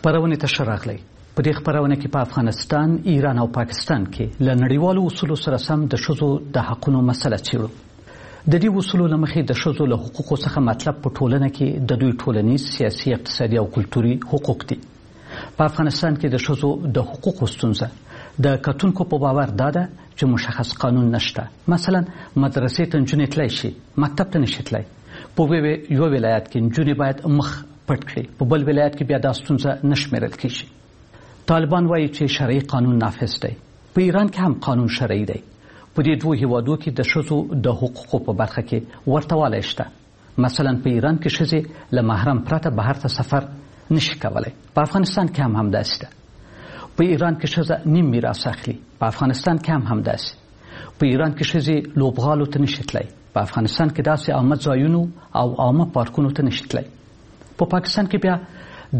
خبرونه ته شراغلی. په دې خبرونه کې په افغانستان، ایران او پاکستان کې له نړیوالو اصولو سره سم د ښځو د حقونو مسله څیړو. د دې اصولو له مخې د ښځو له حقوقو څخه مطلب په ټولنه کې د دوی ټولنیز، سیاسي، اقتصادي او کلتوري حقوق دي. په افغانستان کې د ښځو د حقوقو ستونزه د کتونکو په باور دا ده چې مشخص قانون نشته. مثلا مدرسې ته نجونې تللی شي، مکتب ته نشي تللی. په یو ولایت کې نجونې باید مخ پټ کړي، په بل ولایت کې بیا دا ستونزه نه شمیرل کیږي. طالبان وایي چې شرعي قانون نافذ دی. په ایران کې هم قانون شرعي دی. په دې دوه هیوادو کې د ښځو د حقوقو په برخه کې ورته والی شته. مثلا په ایران کې ښځې له محرم پرته بهر ته سفر نشي کولی. په افغانستان کې هم همداسې ده. په ایران کې ښځه نیم میراث اخلي. په افغانستان کې هم همداسې. په ایران کې ښځې لوبغالو ته نشي تللی. په افغانستان کې داسې عامه ځایونو او عامه پارکونو ته نشي تللی. په پاکستان کې بیا د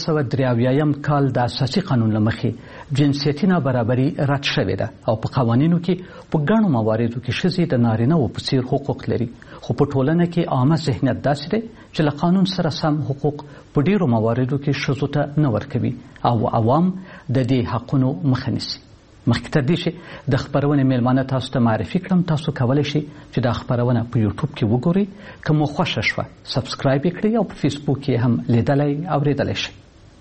1983 کال د اساسي قانون له مخې جنسیتي نابرابري رد شوې ده او په قوانینو کې په ګڼو مواردو کې ښځې د نارینه‌وو په څیر حقوق لري. خو په ټولنه کې عامه ذهنیت داسې دی چې له قانون سره سم حقوق په ډیرو مواردو کې ښځو ته نه ورکوي او عوام د دې حقونو مخه نیسي. مخکې تر دې چې د خبرونې میلمانه تاسو ته معرفي کړم، تاسو کولی شئ چې دا خبرونه په یوټیوب کې وګورئ. که مو خوښه شوه سبسکرایب یې کړئ او په فیسبوک کې هم لیدلی اوریدلی شئ.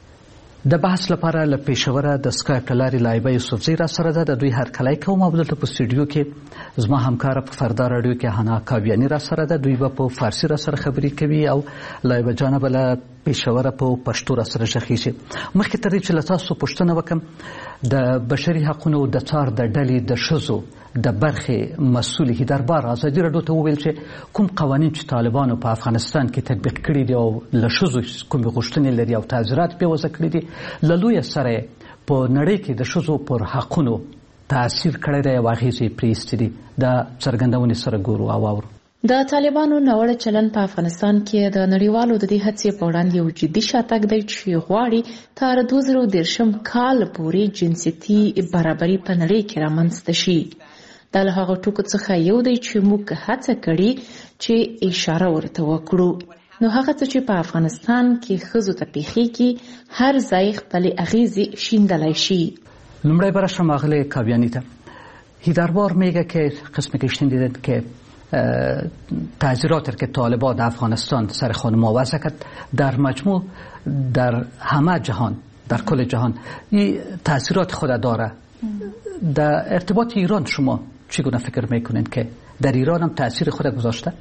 د بحث لپاره له پېښوره د سکایپ له لارې لایبه یوسفزۍ را سره ده. د دوی هرکلی کوم. او دلته په سټوډیو کې زما همکاره په فردا راډیو کې حنا کاویاني را سره ده. دوی به په فارسي را سره خبرې کوي او لایبه جانه به له پېښوره په پښتو را سره غږیږي. مخکې تر دې چې له تاسو پوښتنه وکړم، د بشري حقونو د څار د ډلې د ښځو د برخې مسؤل هیدربار ازادي راډیو ته وویل چې کوم قوانین چې طالبانو په افغانستان کې تطبیق کړي دي او له ښځو کومې غوښتنې لري او تعزیرات پرې وضع کړي دي، له لویه سره په نړۍ کې د ښځو پر حقونو تاثیر کړی دی او اغېزې یې پرې ایستې دي. د څرګندونې سره ګورو او اورو. د طالبانو ناوړه چلن په افغانستان کې د نړیوالو د دې هڅې په وړاندې یو جدي شاتګ دی چې غواړي تر 2030 کال پورې جنسیتي برابري په نړۍ کې رامنځته شي. دا له هغه ټکو څخه یو دی چې موږ هڅه کړې چې اشاره ورته وکړو. نو هغه څه چې په افغانستان کې ښځو ته پیښیږي هر ځای خپلې اغیزې شیندلی شي. لومړی به راشم آقای کاویانی ته. هیدربار میگه که قسمی که شنیدید که تعزیرات که طالبان در افغانستان سر خانم‌ها وضع کرد در مجموع در همه جهان، در کل جهان این تاثیرات خود داره. در ارتباط ایران شما چگونه فکر میکنید که در ایران هم تاثیر خود گذاشته؟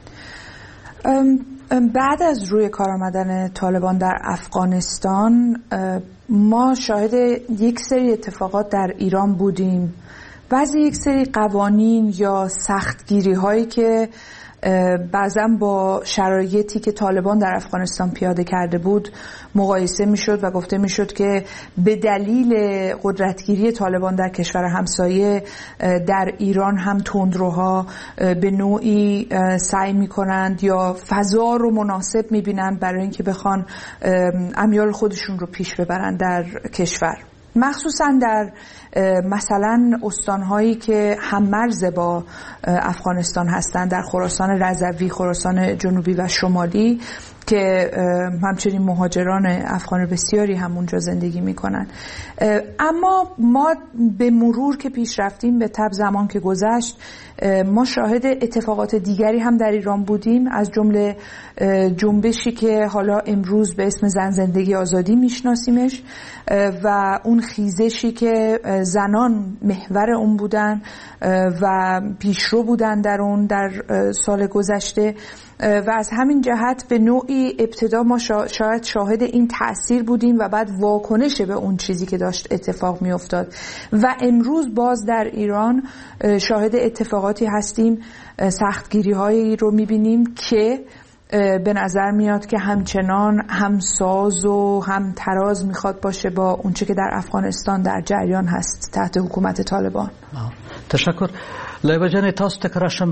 بعد از روی کار آمدن طالبان در افغانستان ما شاهد یک سری اتفاقات در ایران بودیم. بعضی یک سری قوانین یا سختگیری هایی که بعضا با شرایطی که طالبان در افغانستان پیاده کرده بود مقایسه میشد و گفته میشد که به دلیل قدرتگیری طالبان در کشور همسایه در ایران هم تندروها به نوعی سعی میکنند یا فضا رو مناسب میبینند برای اینکه بخوان امیال خودشون رو پیش ببرند در کشور، مخصوصا در مثلا استانهایی که هممرز با افغانستان هستند، در خراسان رضوی، خراسان جنوبی و شمالی که همچنین مهاجران افغان بسیاری همونجا زندگی میکنن. اما ما به مرور که پیش رفتیم، به تبع زمان که گذشت، ما شاهد اتفاقات دیگری هم در ایران بودیم، از جمله جنبشی که حالا امروز به اسم زن زندگی آزادی میشناسیمش و اون خیزشی که زنان محور اون بودن و پیشرو بودن در اون در سال گذشته و از همین جهت به نوعی ابتدا ما شاید شاهد این تأثیر بودیم و بعد واکنش به اون چیزی که داشت اتفاق می افتاد و امروز باز در ایران شاهد اتفاقاتی هستیم، سختگیری هایی رو می بینیم که به نظر میاد که همچنان هم ساز و هم تراز میخواد باشه با اونچه که در افغانستان در جریان هست تحت حکومت طالبان. تشکر. لایبه جان تاسو ته راشم.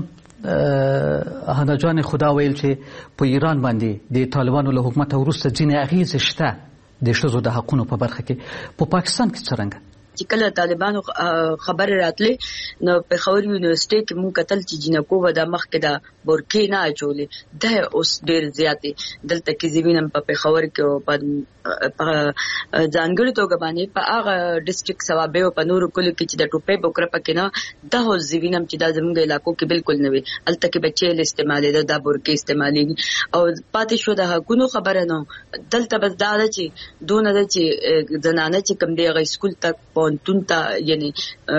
هنا جان خدا ویل چې په ایران باندې د طالبانو له حکومت وروسته ځینې اغیزې شته د ښځو د حقونو په برخه کې. په پاکستان کې څرنګه؟ چې کله طالبانو خبر راتلې نو پېښور یونیورسيټي کې مونږ کتل چې جنکو ودا مخکې دا بورکې نه اچولې ده اوس ډېر زیاتې دلته کې زمینم په پېښور کې او په ځانګړي توګه باندې په هغه ډیسټریکټ سوابه او په نورو کلو کې چې د ټوپې بوکره پکې نه د زوینم چې د زموږ علاقو کې بالکل نه وي الته کې بچي استعمالي د بورکې استعمالي او پاتې شو د حقونو خبره نه دلته بس دا چې دونه د چې زنانه چې کم دی غي سکول تک پونتون ته یعنی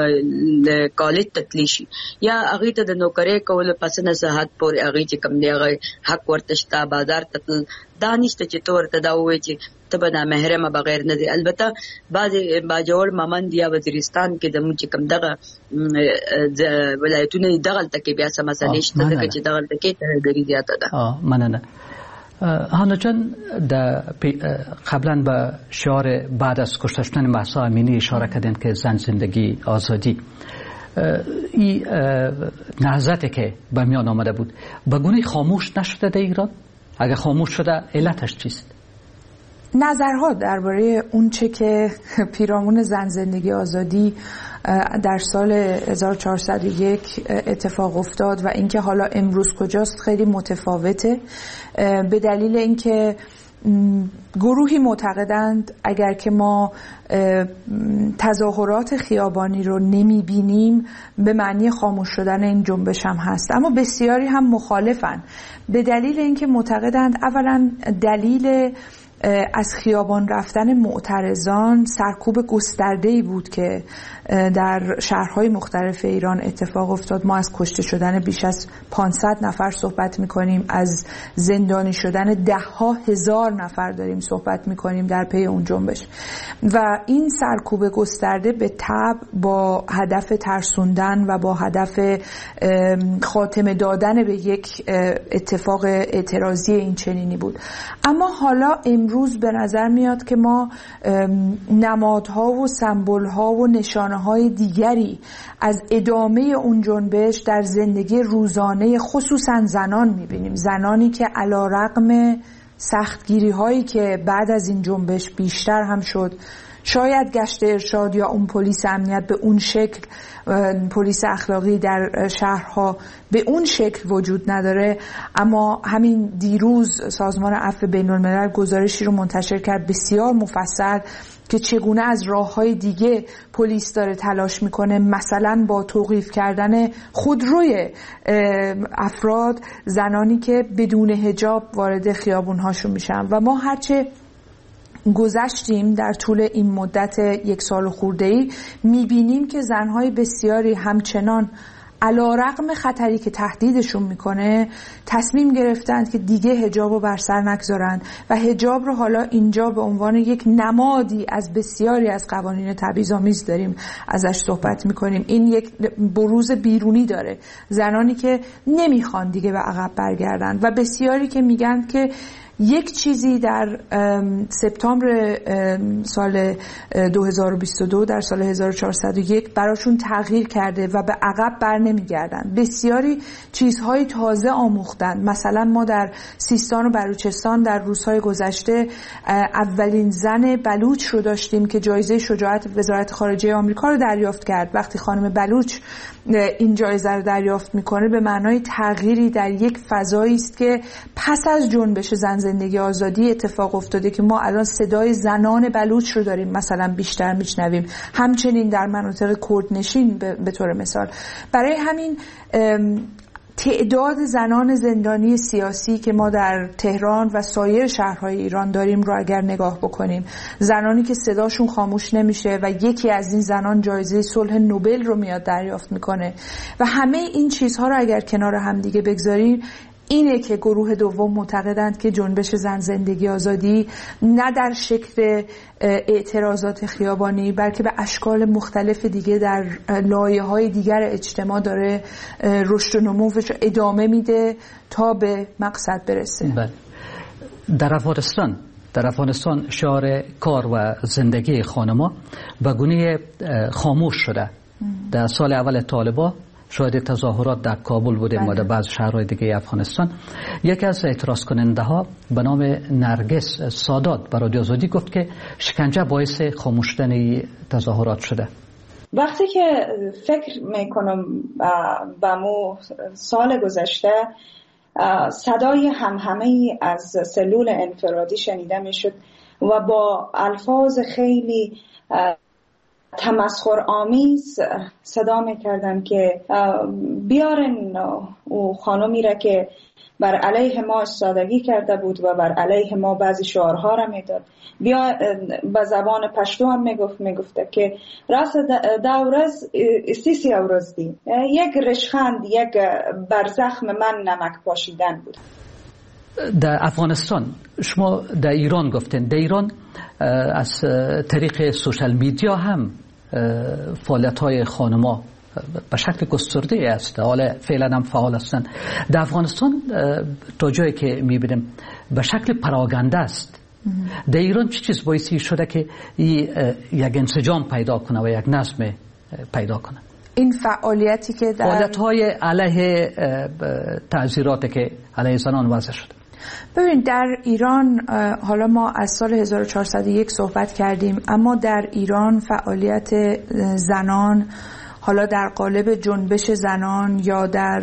کالج تتلی شي یا هغه ته د نوکری کول پس نه صحت پورې هغه چې کم دی غي حق ورته شته بازار ته دانشته چې تور ته دا وایي چې تبنا محرمه بغیر نه دي البته بعضی باجوړ مامند یا وزیرستان کې د موږ کم دغه ولایتونه دغه تکي بیا سم مسلې شته چې دغه تکي ترګری زیاته ده مننه هانا جان قبلا به شعار بعد از کشته شدن مهسا امینی اشاره کردن که زن زندگی آزادی این نهضتی که به میان آمده بود به گونه خاموش نشده در ایران؟ اگر خاموش شده علتش چیست؟ نظرها درباره اون چه که پیرامون زن زندگی آزادی در سال 1401 اتفاق افتاد و اینکه حالا امروز کجاست خیلی متفاوته، به دلیل اینکه گروهی معتقدند اگر که ما تظاهرات خیابانی رو نمیبینیم به معنی خاموش شدن این جنبش هم هست، اما بسیاری هم مخالفن به دلیل اینکه معتقدند اولا دلیل از خیابان رفتن معترضان سرکوب گسترده‌ای بود که در شهرهای مختلف ایران اتفاق افتاد. ما از کشته شدن بیش از 500 نفر صحبت می‌کنیم، از زندانی شدن ده‌ها هزار نفر داریم صحبت می‌کنیم در پی اون جنبش و این سرکوب گسترده به تبع با هدف ترسوندن و با هدف خاتمه دادن به یک اتفاق اعتراضی این چنینی بود. اما حالا امروز به نظر میاد که ما نمادها و سمبول‌ها و نشانه‌های دیگری از ادامه اون جنبش در زندگی روزانه خصوصا زنان می‌بینیم، زنانی که علی‌رغم سختگیری‌هایی که بعد از این جنبش بیشتر هم شد، شاید گشت ارشاد یا اون پلیس امنیت به اون شکل، پلیس اخلاقی در شهرها به اون شکل وجود نداره، اما همین دیروز سازمان عفو بین‌الملل گزارشی رو منتشر کرد بسیار مفصل که چگونه از راه‌های دیگه پلیس داره تلاش میکنه، مثلا با توقیف کردن خودروی افراد، زنانی که بدون حجاب وارد خیابون‌هاشون میشن. و ما هرچه گذشتیم در طول این مدت 1 سال خورده‌ای میبینیم که زنهای بسیاری همچنان علی‌رغم خطری که تهدیدشون میکنه تصمیم گرفتند که دیگه حجاب رو بر سر نگذارن و حجاب رو حالا اینجا به عنوان یک نمادی از بسیاری از قوانین تبعیض‌آمیز داریم ازش صحبت میکنیم. این یک بروز بیرونی داره، زنانی که نمیخوان دیگه به عقب برگردن و بسیاری که میگن که یک چیزی در سپتامبر سال 2022 در سال 1401 براشون تغییر کرده و به عقب بر نمیگردن. بسیاری چیزهای تازه آموختن. مثلا ما در سیستان و بلوچستان در روزهای گذشته اولین زن بلوچ رو داشتیم که جایزه شجاعت وزارت خارجه آمریکا رو دریافت کرد. وقتی خانم بلوچ این جایزه رو دریافت میکنه به معنای تغییری در یک فضایی است که پس از جنبش زن زندگی آزادی اتفاق افتاده که ما الان صدای زنان بلوچ رو داریم مثلا بیشتر میشنویم، همچنین در مناطق کردنشین به طور مثال. برای همین تعداد زنان زندانی سیاسی که ما در تهران و سایر شهرهای ایران داریم رو اگر نگاه بکنیم، زنانی که صداشون خاموش نمیشه و یکی از این زنان جایزه صلح نوبل رو میاد دریافت میکنه و همه این چیزها رو اگر کنار هم دیگه بگذاریم، اینه که گروه دوم معتقدند که جنبش زن زندگی آزادی نه در شکل اعتراضات خیابانی بلکه به اشکال مختلف دیگه در لایه‌های دیگر اجتماع داره رشد و نموش ادامه میده تا به مقصد برسه. بله. در افغانستان شعار کار و زندگی خانم‌ها به گونه خاموش شده. در سال اول طالبان شاید تظاهرات در کابل بودیم و در بعض شهرهای دیگه افغانستان. یکی از اعتراض کننده ها به نام نرگس سادات به رادیو آزادی گفت که شکنجه باعث خاموش شدن تظاهرات شده. وقتی که فکر میکنم به مو سال گذشته صدای همهمه‌ای از سلول انفرادی شنیده میشد و با الفاظ خیلی تمسخر آمیز صدا میکردن که بیارن او خانمی را که بر علیه ما استادگی کرده بود و بر علیه ما بعضی شعارها را میداد. بیا به زبان پشتو هم میگفته که راست دورز استیسی اورز دی، یک رشخند، یک برزخم من نمک پاشیدن بود. در افغانستان شما در ایران گفتین، در ایران از طریق سوشال میدیا هم فعالیت‌های خانم‌ها به شکل گسترده است، حالا فعلا هم فعال هستند. در افغانستان تا جایی که می‌بینیم به شکل پراگنده است. در ایران چه چیز باعثی شده که یک انسجام پیدا کنه و یک نظم پیدا کنه؟ این فعالیتی که در فعالیت‌های علیه تعزیراتی که علیه زنان وضع شده. ببین در ایران، حالا ما از سال 1401 صحبت کردیم، اما در ایران فعالیت زنان، حالا در قالب جنبش زنان یا در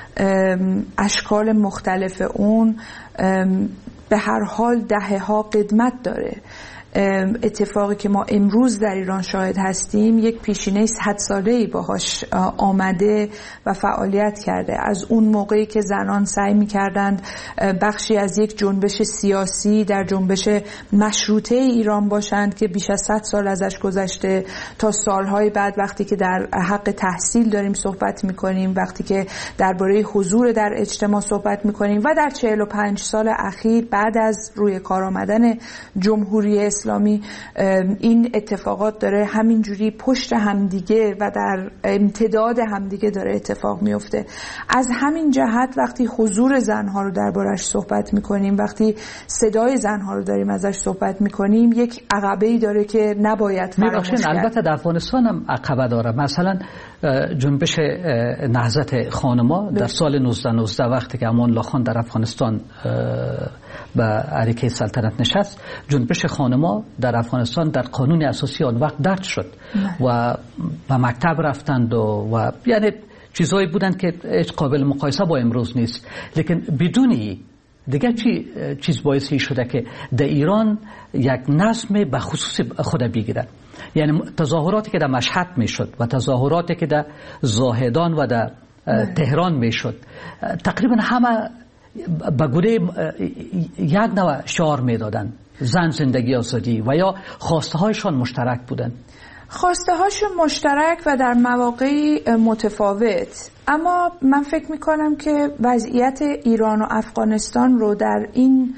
اشکال مختلف اون، به هر حال دهه‌ها قدمت داره. اتفاقی که ما امروز در ایران شاهد هستیم یک پیشینه 100 ساله‌ای باهاش آمده و فعالیت کرده. از اون موقعی که زنان سعی می‌کردند بخشی از یک جنبش سیاسی در جنبش مشروطه ایران باشند که بیش از 100 سال ازش گذشته، تا سالهای بعد وقتی که در حق تحصیل داریم صحبت می‌کنیم، وقتی که درباره حضور در اجتماع صحبت می‌کنیم و در 45 سال اخیر بعد از روی کار آمدن جمهوری اسلامی، این اتفاقات داره همینجوری پشت همدیگه و در امتداد همدیگه داره اتفاق میفته. از همین جهت وقتی حضور زنها رو دربارش صحبت میکنیم، وقتی صدای زنها رو داریم ازش صحبت میکنیم، یک عقبه‌ای داره که نباید فراموش کرد. البته در افغانستان هم عقبه داره. مثلا جنبش نهضت خانما در سال 1919 وقتی که امان الله خان در افغانستان به عریکه سلطنت نشست، جنبش خانما در افغانستان در قانون اساسی آن وقت درج شد و به مکتب رفتند و یعنی چیزایی بودند که هیچ قابل مقایسه با امروز نیست. لیکن بدونی دیگه چیز باعثی شده که در ایران یک نظم به خصوص خود بگیرد. یعنی تظاهراتی که در مشهد میشد و تظاهراتی که در زاهدان و در تهران میشد، تقریبا همه به گونه یک نوع شعار میدادن، زن زندگی آزادی، و یا خواسته هایشان مشترک بودن. خواسته هاشون مشترک و در مواقعی متفاوت، اما من فکر میکنم که وضعیت ایران و افغانستان رو در این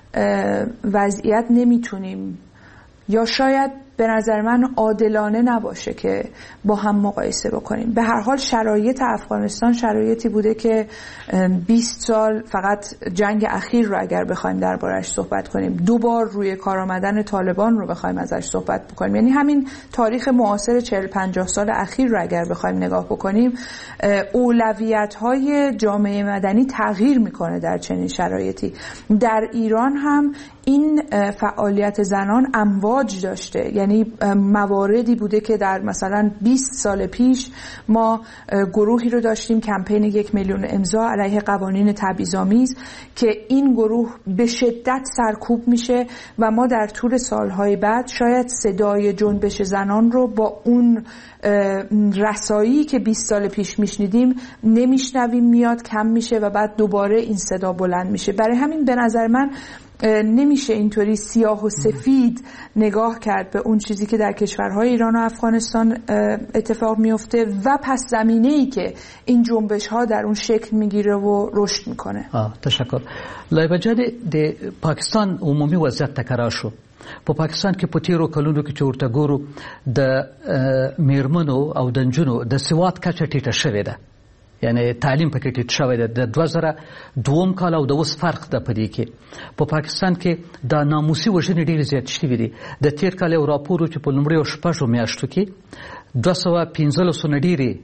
وضعیت نمیتونیم، یا شاید به نظر من عادلانه نباشه که با هم مقایسه بکنیم. به هر حال شرایط افغانستان شرایطی بوده که 20 سال، فقط جنگ اخیر رو اگر بخوایم دربارش صحبت کنیم، 2 بار روی کار آمدن طالبان رو بخوایم ازش صحبت بکنیم، یعنی همین تاریخ معاصر 40-50 سال اخیر رو اگر بخوایم نگاه بکنیم، اولویت‌های جامعه مدنی تغییر میکنه در چنین شرایطی. در ایران هم این فعالیت زنان امواج داشته، یعنی مواردی بوده که در مثلا 20 سال پیش ما گروهی رو داشتیم، کمپین 1 میلیون امضا علیه قوانین تبعیض‌آمیز، که این گروه به شدت سرکوب میشه و ما در طول سالهای بعد شاید صدای جنبش زنان رو با اون رسایی که 20 سال پیش میشنیدیم نمیشنویم، میاد کم میشه و بعد دوباره این صدا بلند میشه. برای همین به نظر من نمیشه اینطوری سیاه و سفید نگاه کرد به اون چیزی که در کشورهای ایران و افغانستان اتفاق میفته و پس زمینه‌ای که این جنبش ها در اون شکل میگیره و رشد میکنه. تشکر. لایبجاد د پاکستان عمومی وضعیت تکرار شو. په پاکستان کې په تیرو کلونو کې چې ورته ګورو د میرمنو او د نجونو د سواد کچه ټیټه شوې ده، یعنی تعلیم پکې ټیټ شوی دی. د 2002 کال او د اوس فرق ده په دې کې. په پاکستان کې د ناموسي وژنې ډېرې زیات شوي دي. د تیر کال یو راپور و چې په لومړیو 6 میاشتو کې 215 نه ډېرې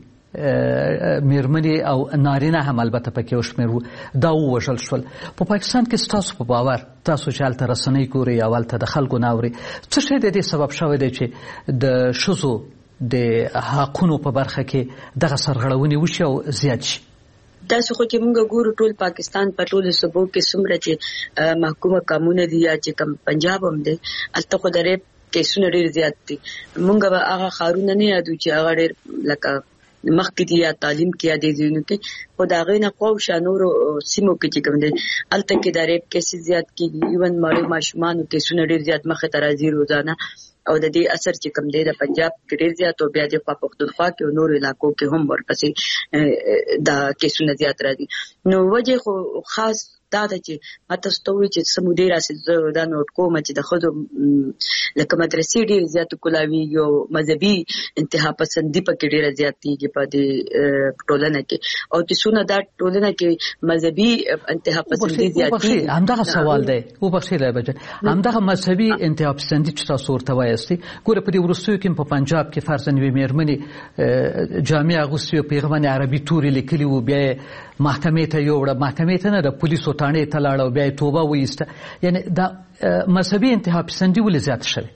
میرمنې او نارینه هم البته پکې وشمېر وو، دا ووژل شول. په پاکستان کې ستاسو په باور، تاسو چې هلته رسنۍ ګورئ او هلته د خلکو نه اورئ، څه شی د دې سبب شوی دی چې د ښځو د حقونو په برخه کې دغه سرغړونې وشي او زیات شي؟ تاسو خو چې موږ ګورو ټول پاکستان په ټولو صوبو کې څومره چې محکومه قانون دي یا چې کم پنجاب هم دی الته خو د ریپ کیسونه ډېر زیات دي موږ به هغه ښارونه نه یادو چې هغه ډېر لکه مخکې دي یا تعلیم کې یا دې ځایونو کې خو د هغې نه خواوشا نورو سیمو کې چې کوم دی هلته کې د ریپ کیسې زیات کېږي ایون مړو ماشومانو کیسونه ډېر زیات مخې ته راځي روزانه او د دې اثر چې کوم دی د پنجاب کې ډېر زیات او بیا د پښتونخوا کې او نورو علاقو کې هم ورپسې دا کیسونه زیات راځي نو وجه خو خاص دا ده چې ماته ستوي چې سمودي راسي دا نوٹ کوم چې د خود لکه مدرسې ډېر زیات کولاوي یو مذهبي انتها پسندي په کې ډېر زیات دي په دې ټولنه کې او چې څونه دا ټولنه کې مذهبي انتها پسندي زیات دي همدغه سوال دی او بخښي لایبه همدغه مذهبي انتها پسندي چې تاسو ورته وایستي ګوره په دې وروستیو کې په پنجاب کې فرضاً وي مېرمنې جامع اغوستي او پیغمبر عربي توري لیکلي وو بیا محکمې ته یوړه محکمې ته نه د پولیسو تانې ته لاړه او بیا یې توبه وایسته یعنی دا مذهبي انتها پسندي ولې زیاته شوې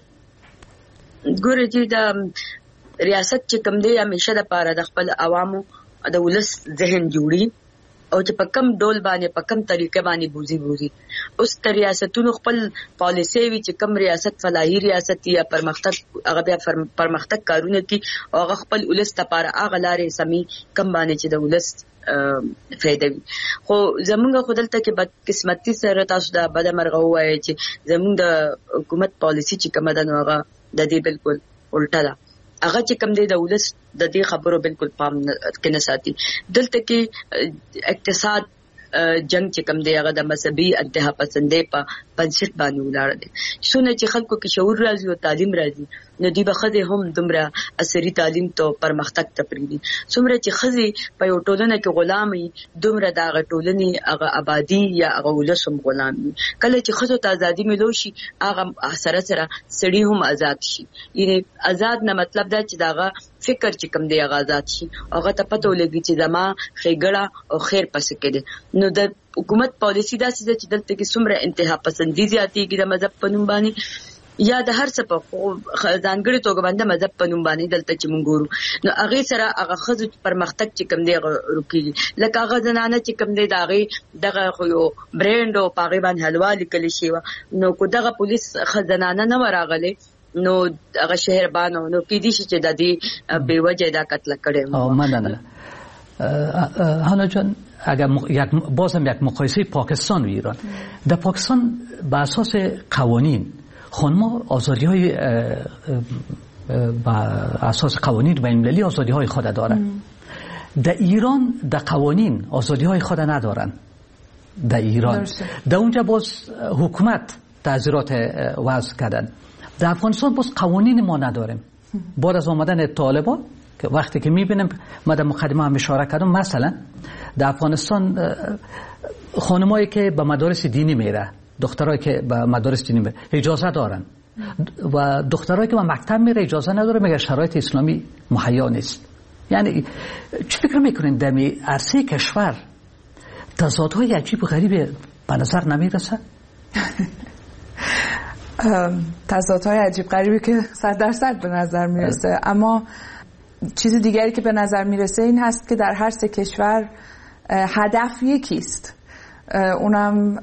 ګوره چې دا ریاست چې کوم دی همیشه د پاره د خپل عوامو د ولس ذهن جوړي او چې په کم ډول باندې په کم طریقې باندې بوزي اوس تر ریاستونو خپل پالیسي وی چې کم ریاست فلاحي ریاست یا پرمختګ هغه بیا پرمختګ کارونه کوي او هغه خپل ولس لپاره هغه لارې سمي کم باندې چې د ولس فائدہ وي خو زمونږ خدلته کې بد قسمتي سره تاسو دا بد مرغه وایي چې زمونږ د حکومت پالیسي چې کومه ده نو هغه د دې بالکل الټا ده هغه چې کوم دی د ولس د دې خبرو بالکل پام کې نه ساتي دلته کې اقتصاد جنگ چې کوم دی هغه د مذهبي انتها پسندۍ په بنسټ باندې ولاړ دی څونه چې خلکو کې شعور راځي او تعلیم راځي نو دی به خزه هم دومره عصري تعلیم ته پرمختګ ته پریږدي څومره چې خزه په یو ټولنه کې غلامي دومره د ټولنې هغه آبادی یا هغه ولسم غلامي کله چې خزه ته ازادي ملو شي هغه سره سره سړي هم آزاد شي یعنی آزاد نه مطلب دا چې داغه فکر چې کوم دی هغه آزاد شي هغه ته پته ولګي چې زما خېګړه او خیر پس کېده نو د حکومت پالیسی دا چې دلته کې څومره انتها پسندي زیاتېږي د مذهب په نوم باندې یا د هر څه په ځانګړي توګه باندې مذهب په نوم باندې دلته چې مونږ ګورو نو هغه سره هغه خزو پرمختګ چې کوم دی روکي لکه هغه زنانه چې کوم دی داغه دغه خو یو برند او پاغي باندې حلوا لیکل شي نو کو دغه پولیس خزانه نه وراغله نو هغه شهر باندې نو کې دي چې د دې به وجه دا قتل کړي او مننه حالا جان اگر بازم یک مقایسه پاکستان و ایران در پاکستان به اساس قوانین خانم‌ها آزادی‌های با اساس قوانین بین‌المللی آزادی‌های خود دارند در ایران در قوانین آزادی‌های خود ندارند در ایران در اونجا باز حکومت تعزیرات وضع کردن در افغانستان باز قوانین ما نداریم بعد از آمدن طالبان که وقتی که میبینیم ما در مقدمه هم اشاره کردم مثلا در افغانستان خانمایی که به مدارس دینی میره دخترایی که به مدارس دینی میره اجازه دارن و دخترایی که به مکتب میره اجازه نداره مگر شرایط اسلامی مهیا نیست یعنی چی فکر میکنین در عرصه کشور تضادهای عجیب و غریب به نظر نمیرسه؟ تضادهای عجیب غریبی که 100% به نظر میرسه اما چیز دیگری که به نظر میرسه این هست که در هر سه کشور هدف یکیست اونم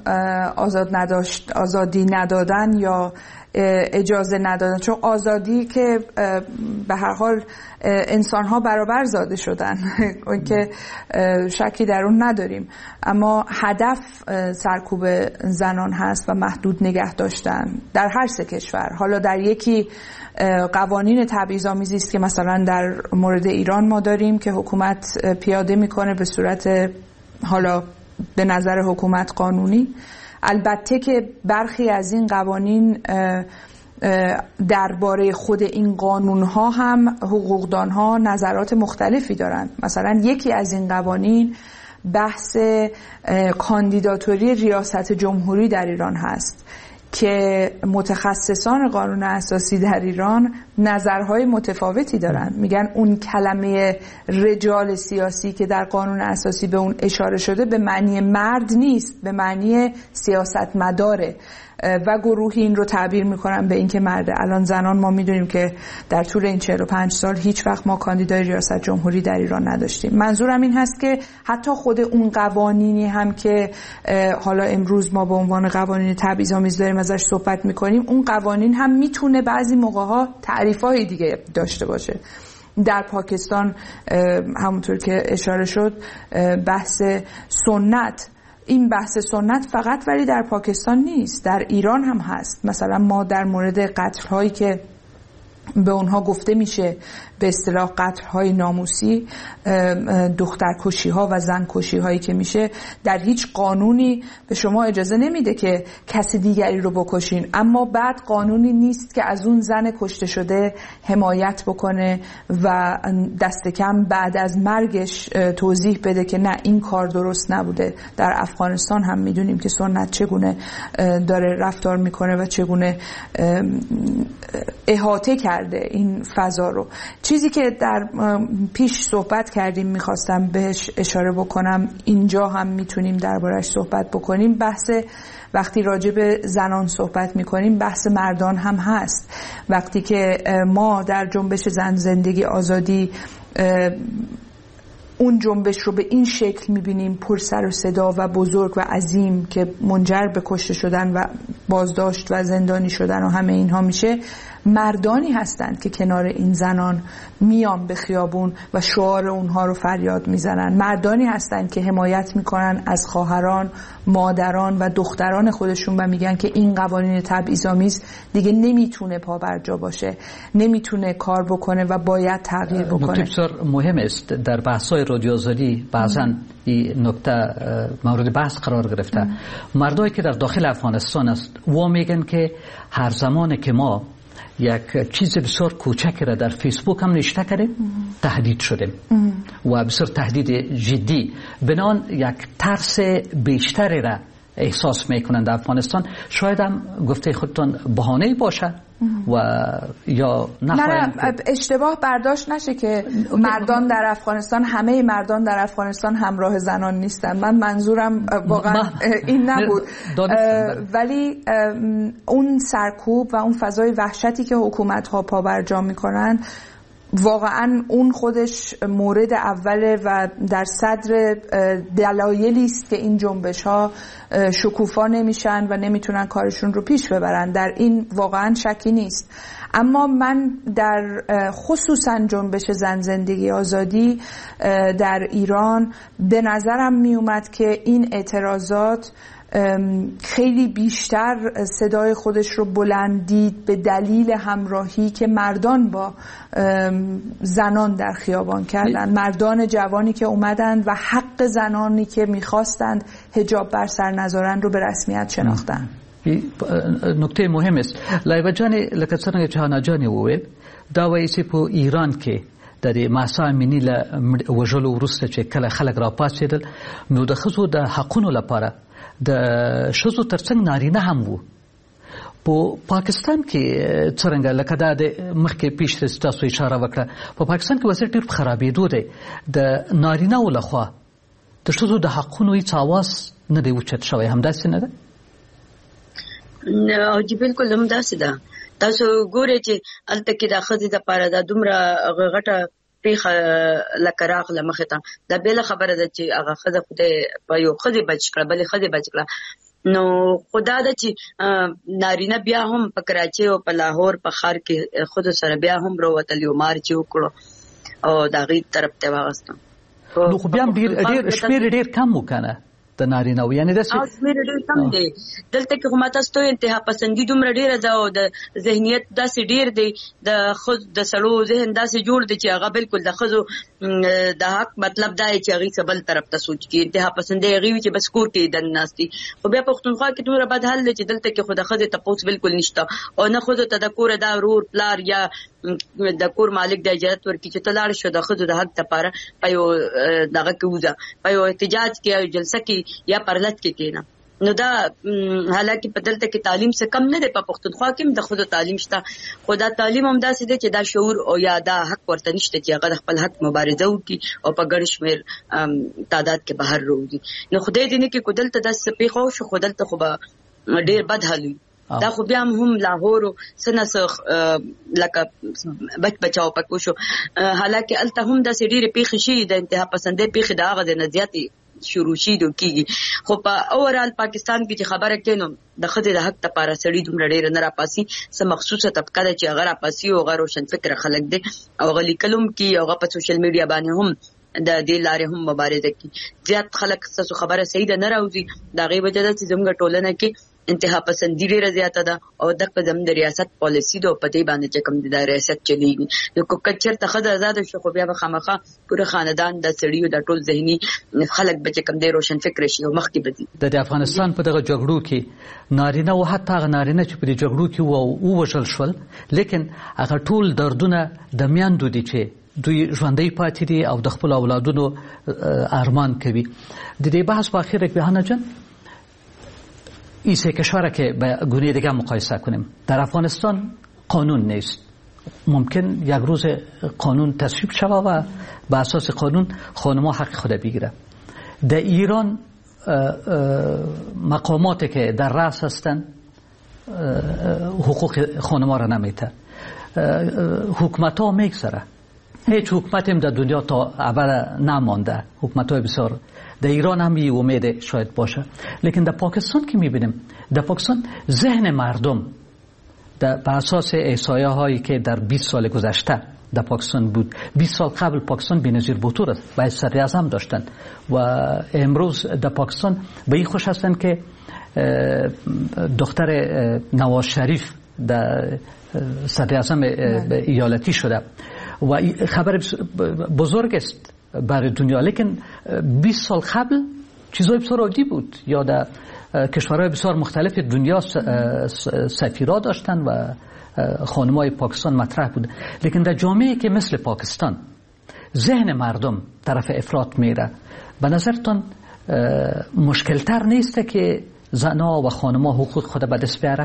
آزادی ندادن یا اجازه ندادن چون آزادی که به هر حال انسان‌ها برابر زاده شدن که شکی در اون نداریم اما هدف سرکوب زنان هست و محدود نگه داشتن در هر سه کشور حالا در یکی قوانین تبعیض‌آمیزی است که مثلا در مورد ایران ما داریم که حکومت پیاده میکنه به صورت حالا به نظر حکومت قانونی البته که برخی از این قوانین درباره خود این قانون‌ها هم حقوقدان‌ها نظرات مختلفی دارند مثلا یکی از این قوانین بحث کاندیداتوری ریاست جمهوری در ایران هست که متخصصان قانون اساسی در ایران نظرهای متفاوتی دارند میگن اون کلمه رجال سیاسی که در قانون اساسی به اون اشاره شده به معنی مرد نیست به معنی سیاستمداره و گروهی این رو تعبیر میکنن به اینکه مرده. الان زنان ما میدونیم که در طول این 45 سال هیچ وقت ما کاندیدای ریاست جمهوری در ایران نداشتیم. منظورم این هست که حتی خود اون قوانینی هم که حالا امروز ما به عنوان قوانین تبعیض‌آمیز داریم ازش صحبت میکنیم، اون قوانین هم میتونه بعضی موقع‌ها تعریف‌های دیگه داشته باشه. در پاکستان همونطور که اشاره شد بحث سنت، این بحث سنت فقط ولی در پاکستان نیست، در ایران هم هست. مثلا ما در مورد قتل‌هایی که به اونها گفته میشه به اصطلاح قتل‌های ناموسی، دخترکشی‌ها و زنکشی‌هایی که میشه، در هیچ قانونی به شما اجازه نمیده که کسی دیگری رو بکشین، اما بعد قانونی نیست که از اون زن کشته شده حمایت بکنه و دست کم بعد از مرگش توضیح بده که نه این کار درست نبوده. در افغانستان هم میدونیم که سنت چگونه داره رفتار میکنه و چگونه احاطه کرده این فضا رو. چیزی که در پیش صحبت کردیم میخواستم بهش اشاره بکنم، اینجا هم میتونیم دربارش صحبت بکنیم. بحث وقتی راجع به زنان صحبت میکنیم بحث مردان هم هست. وقتی که ما در جنبش زن زندگی آزادی اون جنبش رو به این شکل میبینیم، پر سر و صدا و بزرگ و عظیم که منجر به کشته شدن و بازداشت و زندانی شدن و همه اینها میشه، مردانی هستند که کنار این زنان میان به خیابون و شعار اونها رو فریاد میزنن. مردانی هستند که حمایت میکنن از خواهران، مادران و دختران خودشون و میگن که این قوانین تبعیض‌آمیز دیگه نمیتونه پابرجا باشه، نمیتونه کار بکنه و باید تغییر بکنه. نکته بسیار مهم است در بحث‌های رادیو آزادی بعضاً این نکته مورد بحث قرار گرفته. مردایی که در داخل افغانستان است و میگن که هر زمانی که ما یک چیز بسیار کوچکی را در فیسبوک هم نشته کردیم تهدید شدیم و بسیار تهدید جدی، بنان یک ترس بیشتری را احساس میکنند در افغانستان. شاید هم گفته خودتان بهانه باشه و یا نه اشتباه برداشت نشه که مردان در افغانستان، همه مردان در افغانستان همراه زنان نیستن. من منظورم واقعا این نبود، ولی اون سرکوب و اون فضای وحشتی که حکومت ها پابرجا میکنن واقعا اون خودش مورد اوله و در صدر دلایلی است که این جنبش ها شکوفا نمیشن و نمیتونن کارشون رو پیش ببرن. در این واقعا شکی نیست. اما من در خصوصا جنبش زن زندگی آزادی در ایران به نظرم می اومد که این اعتراضات خیلی بیشتر صدای خودش رو بلندید به دلیل همراهی که مردان با زنان در خیابان کردن، مردان جوانی که اومدن و حق زنانی که میخواستند حجاب بر سر نذارن رو به رسمیت شناختن. نکته مهم است. لایبه جانی لکه څنګه چې هانا جانی وویل دا وایي چې په ایران کې د ماسا امینی له وژلو وروسته چې کله خلک راپاڅېدل نو د ښځو د حقونو لپاره د ښځو ترڅنګ نارینه هم وو. په پاکستان کې څرنګه لکه دا د مخکې پیش تاسو اشاره وکړه، په پاکستان کې وضعیت ډېر خرابېدو دی. د نارینه‌و لخوا د ښځو د حقونو هېڅ اواز نه دی اوچت شوی، همداسې نه ده؟ او جی بالکل همداسې ده. تاسو ګورئ چې هلته کې د ښځې دپاره دا دومره غټه پیښه لکه راغله مخې ته، دا بېله خبره ده چې هغه ښځه خدای په یو ښځې بچ کړه، بلې ښځې بچ کړه. نو خدا ده چې نارینه بیا هم په کراچۍ او په لاهور په ښار کې ښځو سره بیا هم راوتل، یو مارچ یې وکړو او د هغې طرف ته یې واغستم. نو خو بیا هم شمېر ډېر کم و که نه د نارینه‌و، یعنې داسې شمېر ډېر کم دی. دلته کې خو ما تاسو ته انتها پسندي دومره ډېره ده او د ذهنیت داسې ډېر دی، د سړو ذهن داسې جوړ دی چې هغه بالکل د ښځو د حق مطلب دا دی چې هغې څه بل طرف ته سوچ کړي. انتها پسندي هغې وي چې بس کور کې دن ناست دي. خو بیا پښتونخوا کې دومره بد حال دی چې دلته کې خو د ښځې تپوس بالکل نشته او نه ښځو ته د کوره دا ورور پلار یا د کور مالک د اجازت ورکړي چې ته لاړ شو د ښځو د حق لپاره په یو دغه کې وځه، په یو احتجاج کې او جلسه کې یا پرلط کې کېنه. نو دا حالانکه په دلته کې تعلیم څه کم نه دی، په پښتونخوا کې هم د ښځو تعلیم شته، خو دا تعلیم هم داسې دی چې دا شعور او یا دا حق ورته نشته چې هغه د خپل حق مبارزه وکړي او په ګڼ شمېر تعداد کې بهر راوځي. نو خدای دې نه کړي که دلته داسې څه پېښه وشي، خو دلته خو به ډېر بد حال وي دا خو بیا هم لاهور سنس لکه بچاو پکو شو حالکه الته هم د سړي پیخ شي د انتها پسندې پیخ دا غد نه زیاتی شروع شي کیږي خو په اورال پاکستان کې چې خبره کینو د خدای د حق لپاره سړي دومره ډېر نه راپاسي سم مخصوصه طبقه ده چې هغه راپاسي او هغه روشن فکر خلک دي او غلي کلم کې هغه په سوشل میډیا باندې هم د دې لارې هم مبارزه کوي زیات خلک څه خبره صحیح ده نه راوځي دا غي وجه ده چې زموږ ټولنه کې انتها پسندی ډیره زیاته ده او د زموږ د ریاست پالیسی د پدې باندې چې کوم د ریاست چلیږي نو کوکچر ته خدای آزاد شو خو بیا به خامخا پوره خاندان د سړیو د ټول ذهني خلک به چې کوم د روشن فکر شي او مخکې بدی د افغانستان په دغه جګړو کې نارینه او حتی هغه نارینه چې په دې جګړو کې وو وژل شول لیکن هغه ټول دردونه د میاندو دي چې دوی ژوندۍ پاتې دي او د خپل اولادونو ارمان کوي د دې بحث په اخر کې بهانه جان این سه کشور که به گونه دیگه مقایسه کنیم در افغانستان قانون نیست ممکن یک روز قانون تصویب شود و به اساس قانون خانم‌ها حق خود بگیره در ایران مقاماتی که در رأس هستند حقوق خانم‌ها را نمیده حکومت‌ها میگذره هیچ حکومتی در دنیا تا ابد نمانده حکومت‌های بسیار در ایران هم این امید شاید باشه لیکن در پاکستان که میبینیم در پاکستان ذهن مردم بر اساس احصایه هایی که در 20 سال گذشته در پاکستان بود 20 سال قبل پاکستان بی‌نظیر بطور باید صدر اعظم داشتند و امروز در پاکستان به این خوش هستند که دختر نواز شریف در صدر اعظم ایالتی شده و خبر بزرگ است برای دنیا لیکن 20 سال قبل چیزای بسیار عادی بود یا در کشورهای بسیار مختلف دنیا سفیرا داشتن و خانمای پاکستان مطرح بود لیکن در جامعه که مثل پاکستان ذهن مردم طرف افراط میره به نظرتان مشکلتر نیسته که زنها و خانمها حقوق خود به دست بیاره؟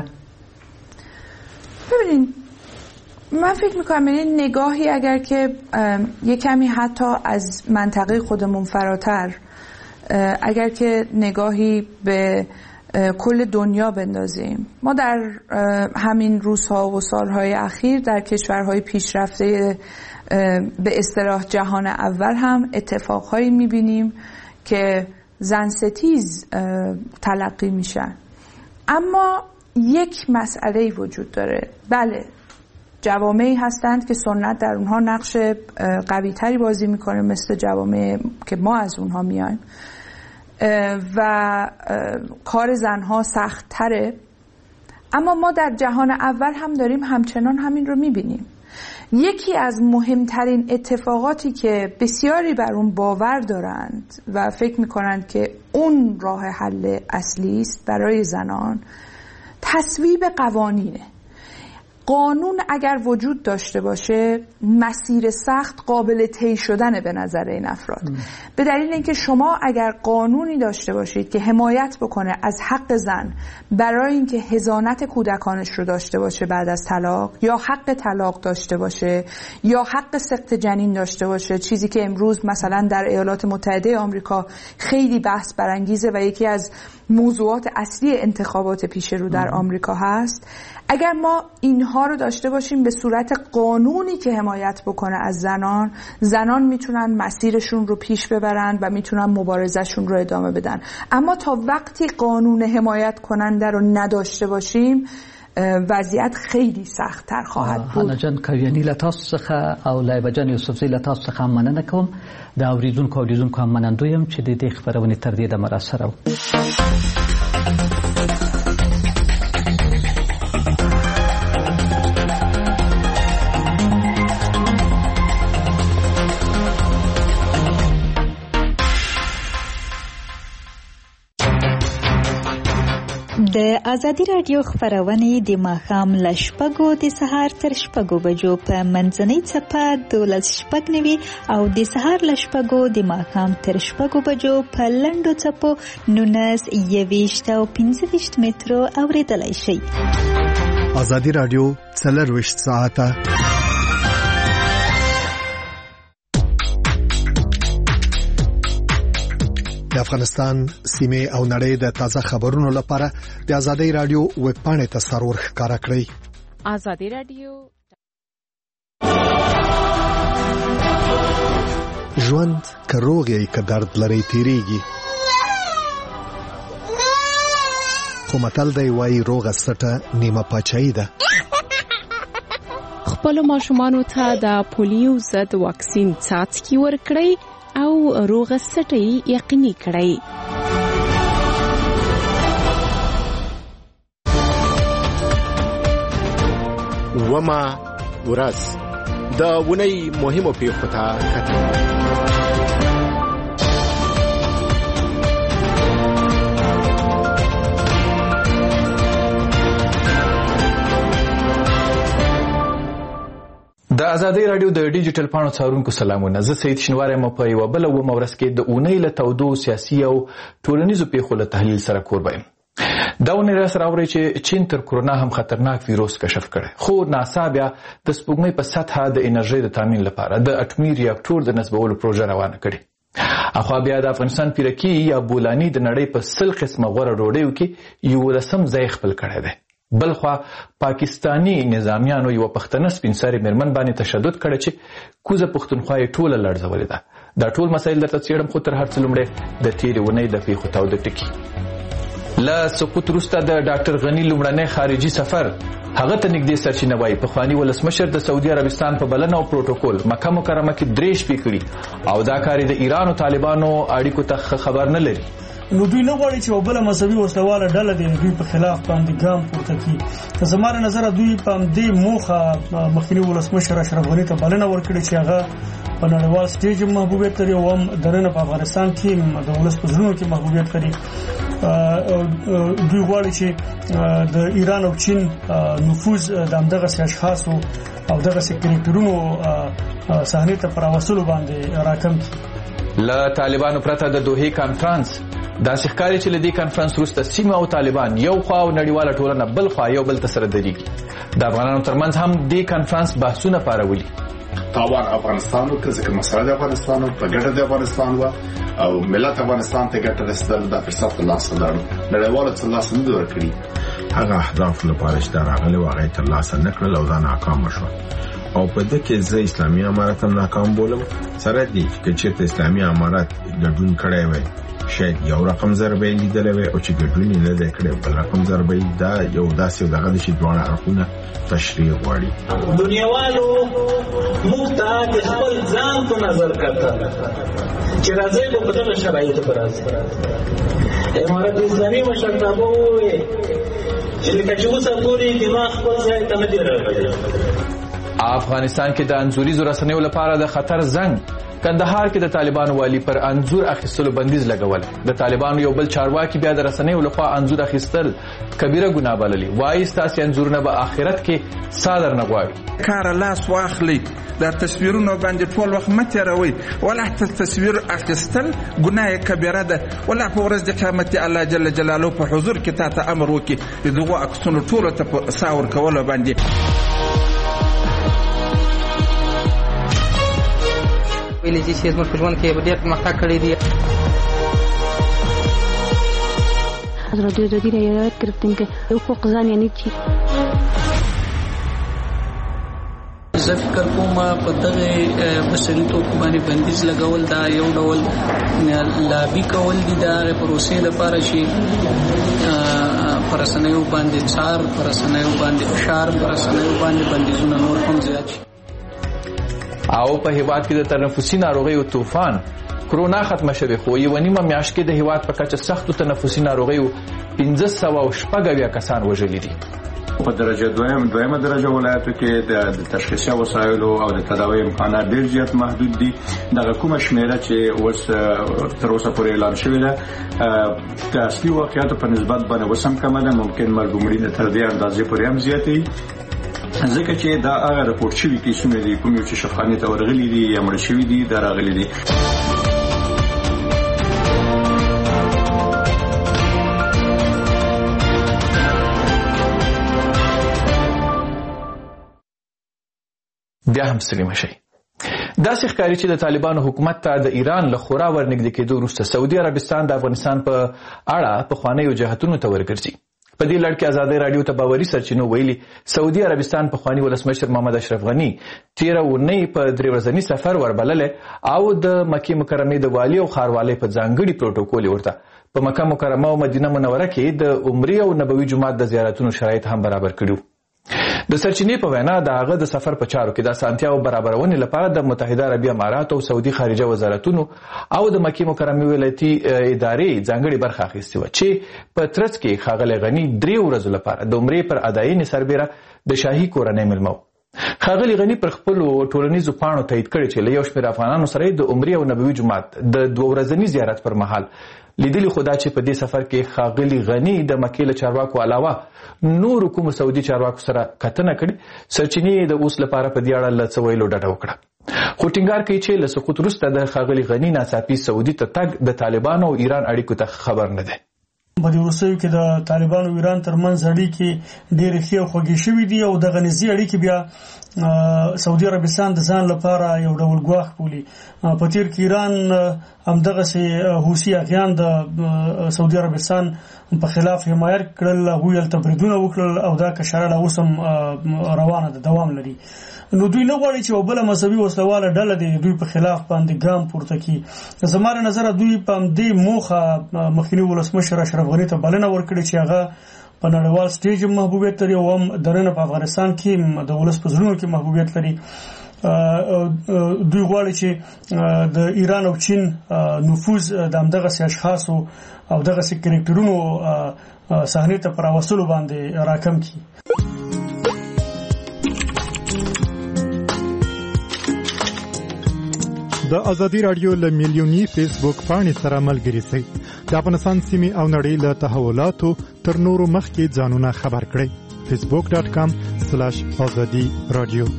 ببینید من فکر میکنم این نگاهی اگر که یک کمی حتی از منطقه خودمون فراتر اگر که نگاهی به کل دنیا بندازیم ما در همین روزها و سالهای اخیر در کشورهای پیشرفته به اصطلاح جهان اول هم اتفاقهایی میبینیم که زن ستیز تلقی میشن اما یک مسئله وجود داره بله جوامعی هستند که سنت در اونها نقش قوی تری بازی میکنه مثل جوامع که ما از اونها میایم و کار زنها سخت تره اما ما در جهان اول هم داریم همچنان همین رو میبینیم یکی از مهمترین اتفاقاتی که بسیاری بر اون باور دارند و فکر میکنند که اون راه حل اصلی است برای زنان تصویب قوانینه قانون اگر وجود داشته باشه مسیر سخت قابل طی شدن به نظر این افراد به دلیل اینکه شما اگر قانونی داشته باشید که حمایت بکنه از حق زن برای اینکه حضانت کودکانش رو داشته باشه بعد از طلاق یا حق طلاق داشته باشه یا حق سقط جنین داشته باشه چیزی که امروز مثلا در ایالات متحده آمریکا خیلی بحث برانگیزه و یکی از موضوعات اصلی انتخابات پیش رو در آمریکا هست اگر ما اینها رو داشته باشیم به صورت قانونی که حمایت بکنه از زنان میتونن مسیرشون رو پیش ببرن و میتونن مبارزهشون رو ادامه بدن اما تا وقتی قانون حمایت کننده رو نداشته باشیم وضعیت خیلی سخت‌تر خواهد بود. هانا جان کویانی لتاسو څخه او لایبه جان یوسفزی لتاسو څخه مننه کوم د اوریدونکو هم منندویم چې د دې خبرونه تر دې د مراسره د ازادي رادیو خبرونه د ماښام له شپږو د سهار تر شپږو بجو په منځنۍ څپه 12:09 او د سهار له شپږو د ماښام تر شپږو بجو په لنډو څپو 19:20 او 15 مترو اوریدلای شئ. ازادي رادیو 24 ساعته د افغانستان سیمه او نړۍ د تازه خبرونو لپاره د آزادۍ رادیو ویب پاڼې ته سرور ښکارا کړئ. آزادۍ رادیو ژوند که روغ یې که درد لري تیریږي، خو متل دی وایي روغه سټه نیمه پاچاهي ده. خپل ماشومانو ته د پولیو ضد واکسین څاڅکي ورکړئ او روغه سټه یقیني کړئ. وما ورځ د ونې مهمو پیښو ته کتل. د آزادۍ رادیو د ډیجیټل پاڼو څارونکو سلامونه. زه سید شینواری م په یو بل و مورس کې د اونۍ له تودو سیاسي او ټولنیزو پیښو له تحلیل سره کوربه یم. دا اونۍ را سره اوري چې چین تر کورونا هم خطرناک ویروس کشف کړي، خو ناسا بیا د سپوږمۍ په سطحه د انرژي د تامین لپاره د اټومي ریاکټور د نصبولو پروژه روانه کړي. اخوا بیا د افغانستان پیرکی یا بولانی د نړۍ په 100 قسمه غوړه ډوډۍ کې یو لسم ځای خپل کړی دی. بلخوا پاکستانی نظامیانو یو پښتنه سپینساري مرمن باندې تشدد کړی چې کوزه پښتونخوا یې ټوله لړزولې ده. دا ټول مسایل درته څیړم، خو تر هر څه لومړی د تیرې اونۍ د پیښو تاوده ټکي. له سقوط وروسته د ډاکټر غني لومړنی خارجي سفر هغه ته نږدې سرچینه وایي پخواني ولسمشر د سعودي عربستان په بلنه او پروتوکول مکه مکرمه کې 3 شپې کړي او دا کار د ایران او طالبانو اړیکو ته خبر نه لري. نو دوی نه غواړي چې وبله مذهبي وسلواله ډله د دوی په خلاف باندې ګام پورته کړي. زموږ نظر دوی په دې موخه مخکنی ولسمشر اشرف غني ته بلنه ورکړي چې هغه په نړیوال سټیج محبوبیت لري او هم دننه په افغانستان کې د ولس په زړونو کې محبوبیت لري. دوی غواړي چې د ایران او چین نفوذ د همدغه اشخاصو او دغه سکریټرونو صحنې ته پر وسلو باندې راکم کړي. له طالبانو پرته د دوحې کانفرنس دا ښکاري چې له دې کانفرنس وروسته سیمه او طالبان یو خوا او نړیواله ټولنه بل خوا یو بل ته سره درېږي. د افغانانو ترمنځ هم دې کانفرنس بحثونه پارولي. طبعا افغانستان که ځکه مسله د افغانستان په ګټه د افغانستان و او ملت افغانستان ته ګټه رسول د فرصت ترلاسه کړو. نړیواله ترلاسه نه ورکړي. هغه اهداف لپاره چې راغلي واغې ترلاسه نکړل او دا ناکام شو. او په دې کې زه اسلامي امارت هم ناکام بولم. سره دي چې اسلامي امارت ګډون کړی وي شاید یو رقم ضربې لیدلې وي او چې ګډون نه دی کړی بل رقم ضربې دا یو داسې دغه چې دوه اړخونه تشریح غواړي. دنیاوالو موږ ته د خپل ځان په نظر کتل چې راځي په دغه شرایطو پر اساس امارت اسلامي مشرتابه وي چې لکه چې اوسه پورې دماغ خپل ځای ته نه دی راغلی. افغانستان کې د انځوریزو رسنیو لپاره د خطر زنګ. کندهار کې د طالبانو والی پر انځور اخیستلو بندیز لګول. د طالبانو یو بل چارواکي بیا د رسنیو لخوا انځور اخیستل کبیره ګناه بللي. وایي ستاسې انځورونه به آخرت کې صادر نه غواړي. کار لاس واخلي دا تصویرونه باندې ټول وخت مته راوي ولا تصویر اخیستل ګناه کبیره ده ولا په ورځ د قیامت الله جل جلاله په حضور کې ته امر وکي دغه عکسونو ټول ته ساور کول باندې. ویلې چې زموږ په ژوند کې ډېر پرمختګ کړی دی. حضرت جدید رعایت کرتے ہیں کہ حقوق ځان یعنی چی زه فکر کوم په دغه بشري توکو باندې بندیز لګول دا یو ډول لابي کول دي د پروسې لپاره چې پرسنیو باندې څار پرسنیو باندې فشار پرسنیو باندې بندیزونه نور هم زیات شي. او په هیواد کې د تنفسي ناروغیو طوفان کرونا ختمه شوه خو یو نیمه میاشت کې د هیواد په کچه سختو تنفسي ناروغیو 1580 کسان وژلي دي. په درجه دویمه درجه ولایتو کې د تشخیصي وسایلو او د تداوی امکانات ډېر زیات محدود دي. دغه کومه شمیره چې اوس تر اوسه پورې اعلان شوې ده د اصلي واقعیاتو په نسبت باندې وسم کمه ده. ممکن مرګ مړینه تر دې اندازې پورې هم زیاتې ځکه چې دا هغه راپورټ شوي کیسونه دي کوم چې شفاخانې ته ورغلي دي یا مړ شوي دي دا راغلي دي. بیا هم سلیم شي. داسې ښکاري چې د طالبانو حکومت ته د ایران له خورا ورنږدې کېدو وروسته سعودي عربستان د افغانستان په اړه پخوانیو جهتونو ته ورګرځي. په دې لړ کې ازادۍ راډیو ته باوري سرچینو ویلي سعودي عربستان پخواني ولسمشر محمد اشرف غني تېره اونۍ په 3 ورځني سفر وربللی او د مکې مکرمې د والي او ښاروالۍ په ځانګړي پروتوکول ورته په مکه مکرمه او مدینه منوره کې د عمرې او نبوي جومات د زیارتونو شرایط هم برابر کړي. د سرچینې په وینا د هغه د سفر په چارو کې د اسانتیاو برابرونې لپاره د متحده عربي امارات او سعودي خارجه وزارتونو او د مکې مکرمې ولایتي ادارې ځانګړې برخه اخیستې وه چې په ترڅ کې ښاغلی غني 3 ورځو لپاره د عمرې پر اداينې سربیره د شاهي کورنۍ مېلمه و. ښاغلي غني پر خپلو ټولنیزو پاڼو تایید کړی چې له یو شمېر افغانانو سره د عمرې او نبوي جومات د 2 ورځني زیارت پر مهال لیدلی خو دا چې په دې سفر کې ښاغلي غني د مکې له چارواکو علاوه نورو کومو سعودي چارواکو سره کتنه کړې. سرچینې د اوس لپاره په دې اړه له څه ویلو ډډه وکړه خو ټینګار کوي چې له سقوط وروسته د ښاغلي غني ناڅاپي سعودي ته تګ د طالبانو او ایران اړیکو ته خبر نه دی. په دې وروستیو کې د طالبانو او ایران ترمنځ اړیکې ډېرې ښې او خوږې شوي دي او دغه نږدې اړیکې بیا سعودي عربستان د ځان لپاره یو ډول ګواښ بولي. په تیر کې ایران همدغسې حوثي اغیان د سعودي عربستان په خلاف حمایت کړل، هغوی هلته بریدونه وکړل او دا کشاره لا اوس هم روانه ده، دوام لري. نو دوی نه غواړي چې یو بله مذهبي وسلواله ډله د دوی په خلاف باندې ګام پورته کړي. زما له نظره دوی په همدې موخه مخکني ولسمشر اشرف غني ته بلنه ورکړې چې هغه په نړیوال سټیج هم محبوبیت لري او هم دننه په افغانستان کې د ولس په زړونو کې محبوبیت لري. دوی غواړي چې د ایران او چین نفوذ د همدغسې اشخاصو او دغسې کرکټرونو صحنې ته په راوستلو باندې راکم کړي. د ازادي رادیو له میلیوني فیسبوک پاڼې سره ملګري شئ. د افغانستان سیمې او نړۍ له تحولاتو تر نورو مخکې ځانونه خبر کړئ. facebook.com/azadi radio.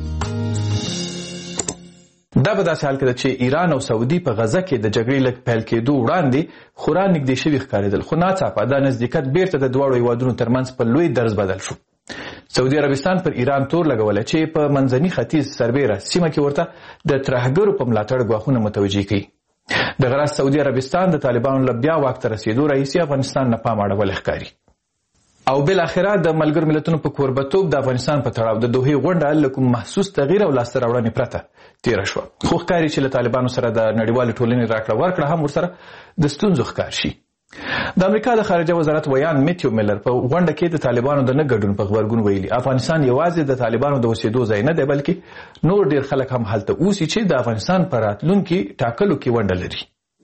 دا به داسې حال کې ده چې ایران او سعودي په غزه کې د جګړې له پیل کېدو وړاندې خورا نږدې شوي ښکارېدل، خو ناڅاپه دا نزدېکت بیرته د دواړو هیوادونو ترمنځ په لوی درز بدل شو. سعودي عربستان پر ایران تور لګولی چې په منځني ختیځ سربیره سیمه کې ورته د ترهګرو په ملاتړ ګواښونه متوجه کوي. دغه راز سعودي عربستان د طالبانو له بیا واک ته رسېدو راهیسې افغانستان نه پام اړولی ښکاري. او بالاخره د ملګرو ملتونو په کوربتوب د افغانستان په تړاو د دوحې غونډه له کوم محسوس تغییر او لاسته راوړنې پرته تېره شوه، خو ښکاري چې له طالبانو سره د نړیوالې ټولنې راکړه ورکړه هم ورسره د ستونزو ښکار شي. د امریکا د خارجه وزارت ویان میتیو میلر په غونډه کې د طالبانو د نه ګډون په غبرګون ویلي افغانستان یوازې د طالبانو د اوسېدو ځای نه دی بلکې نور ډېر خلک هم هلته اوسي چې د افغانستان په راتلونکي ټاکلو کې ونډه لري.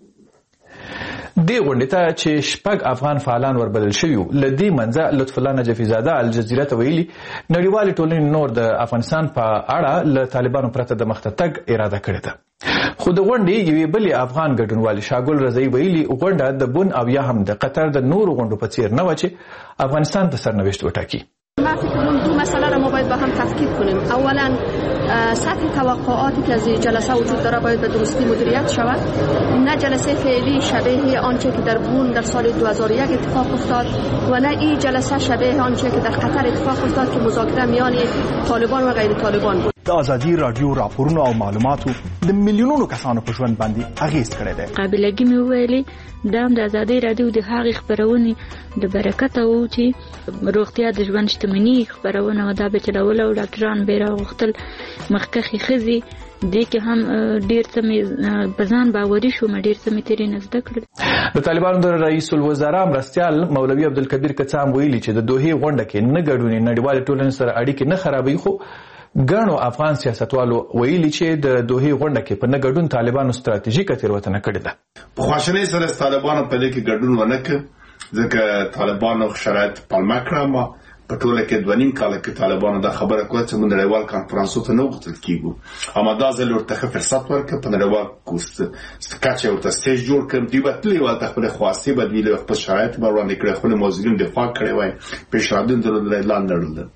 دې غونډې ته چې 6 افغان فعالان وربلل شوي وو، له دې منځه لطف الله نجفي زاده الجزیره ته ویلي نړیوالې ټولنې نور د افغانستان په اړه له طالبانو پرته د مخته تګ اراده کړې ده. خو د غونډې یوې بلې افغان ګډونوالې شاګل رضایي ویلي غونډه د بن او یا هم د قطر د نورو غونډو په څیر نه وه چې افغانستان ته سرنوشت وټاکي. ما فکر کنم دو مسئله را ما باید با هم تفکیک کنیم. اولا سطح توقعاتی که از جلسه وجود داره باید به درستی مدیریت شود، نه جلسه فعلی شبیه آنچه که در بون در سال 2001 اتفاق افتاد و نه این جلسه شبیه آنچه که در قطر اتفاق افتاد که مذاکره میان طالبان و غیر طالبان بود. د ازادي رادیو راپورونو او معلوماتو د میلیونونو کسانو په ژوند باندې اغیز کړی دی. قابلګي مې وویلې دا د ازادي رادیو د هغې خبرونې د برکته و چې روغتیا د ژوند شتمني خبرونه دا به چلول او ډاکټران به راغوښتل مخکښې ښځې دې کې هم ډېر څه مې په ځان باوري شوم، ډېر څه مې ترې نه زده کړل. د طالبانو د رئیس الوزرا مرستیال مولوي عبدالکبیر کڅام ویلي چې د دوحې غونډه کې نه ګډون نړیوالې ټولنې سره اړیکې نه خرابوي، خو ګڼو افغان سیاستوالو ویلي چې د دوحې غونډه کې په نه ګډون طالبانو ستراتیژیکه تېروتنه کړې ده. په خواشینۍ سره طالبانو په دې کې ګډون ونه کړ ځکه طالبانو شرایط پالمه کړه. ما په ټوله کې 2.5 کال کې طالبانو دا خبره کوله چې موږ نړیوال کانفرنسو ته نه وغوښتل کېږو، اما دا ځل ورته فرصت ورکړ په نړیوال کچه ورته سټیج جوړ کړ. دوی به تللي وو هلته خپلې خواستې به دوی له خپل شرایط به وړاندې کړی، خپل موضوعین دفاع کړی وای، پیشنهادونه درلودل، اعلان درلودل.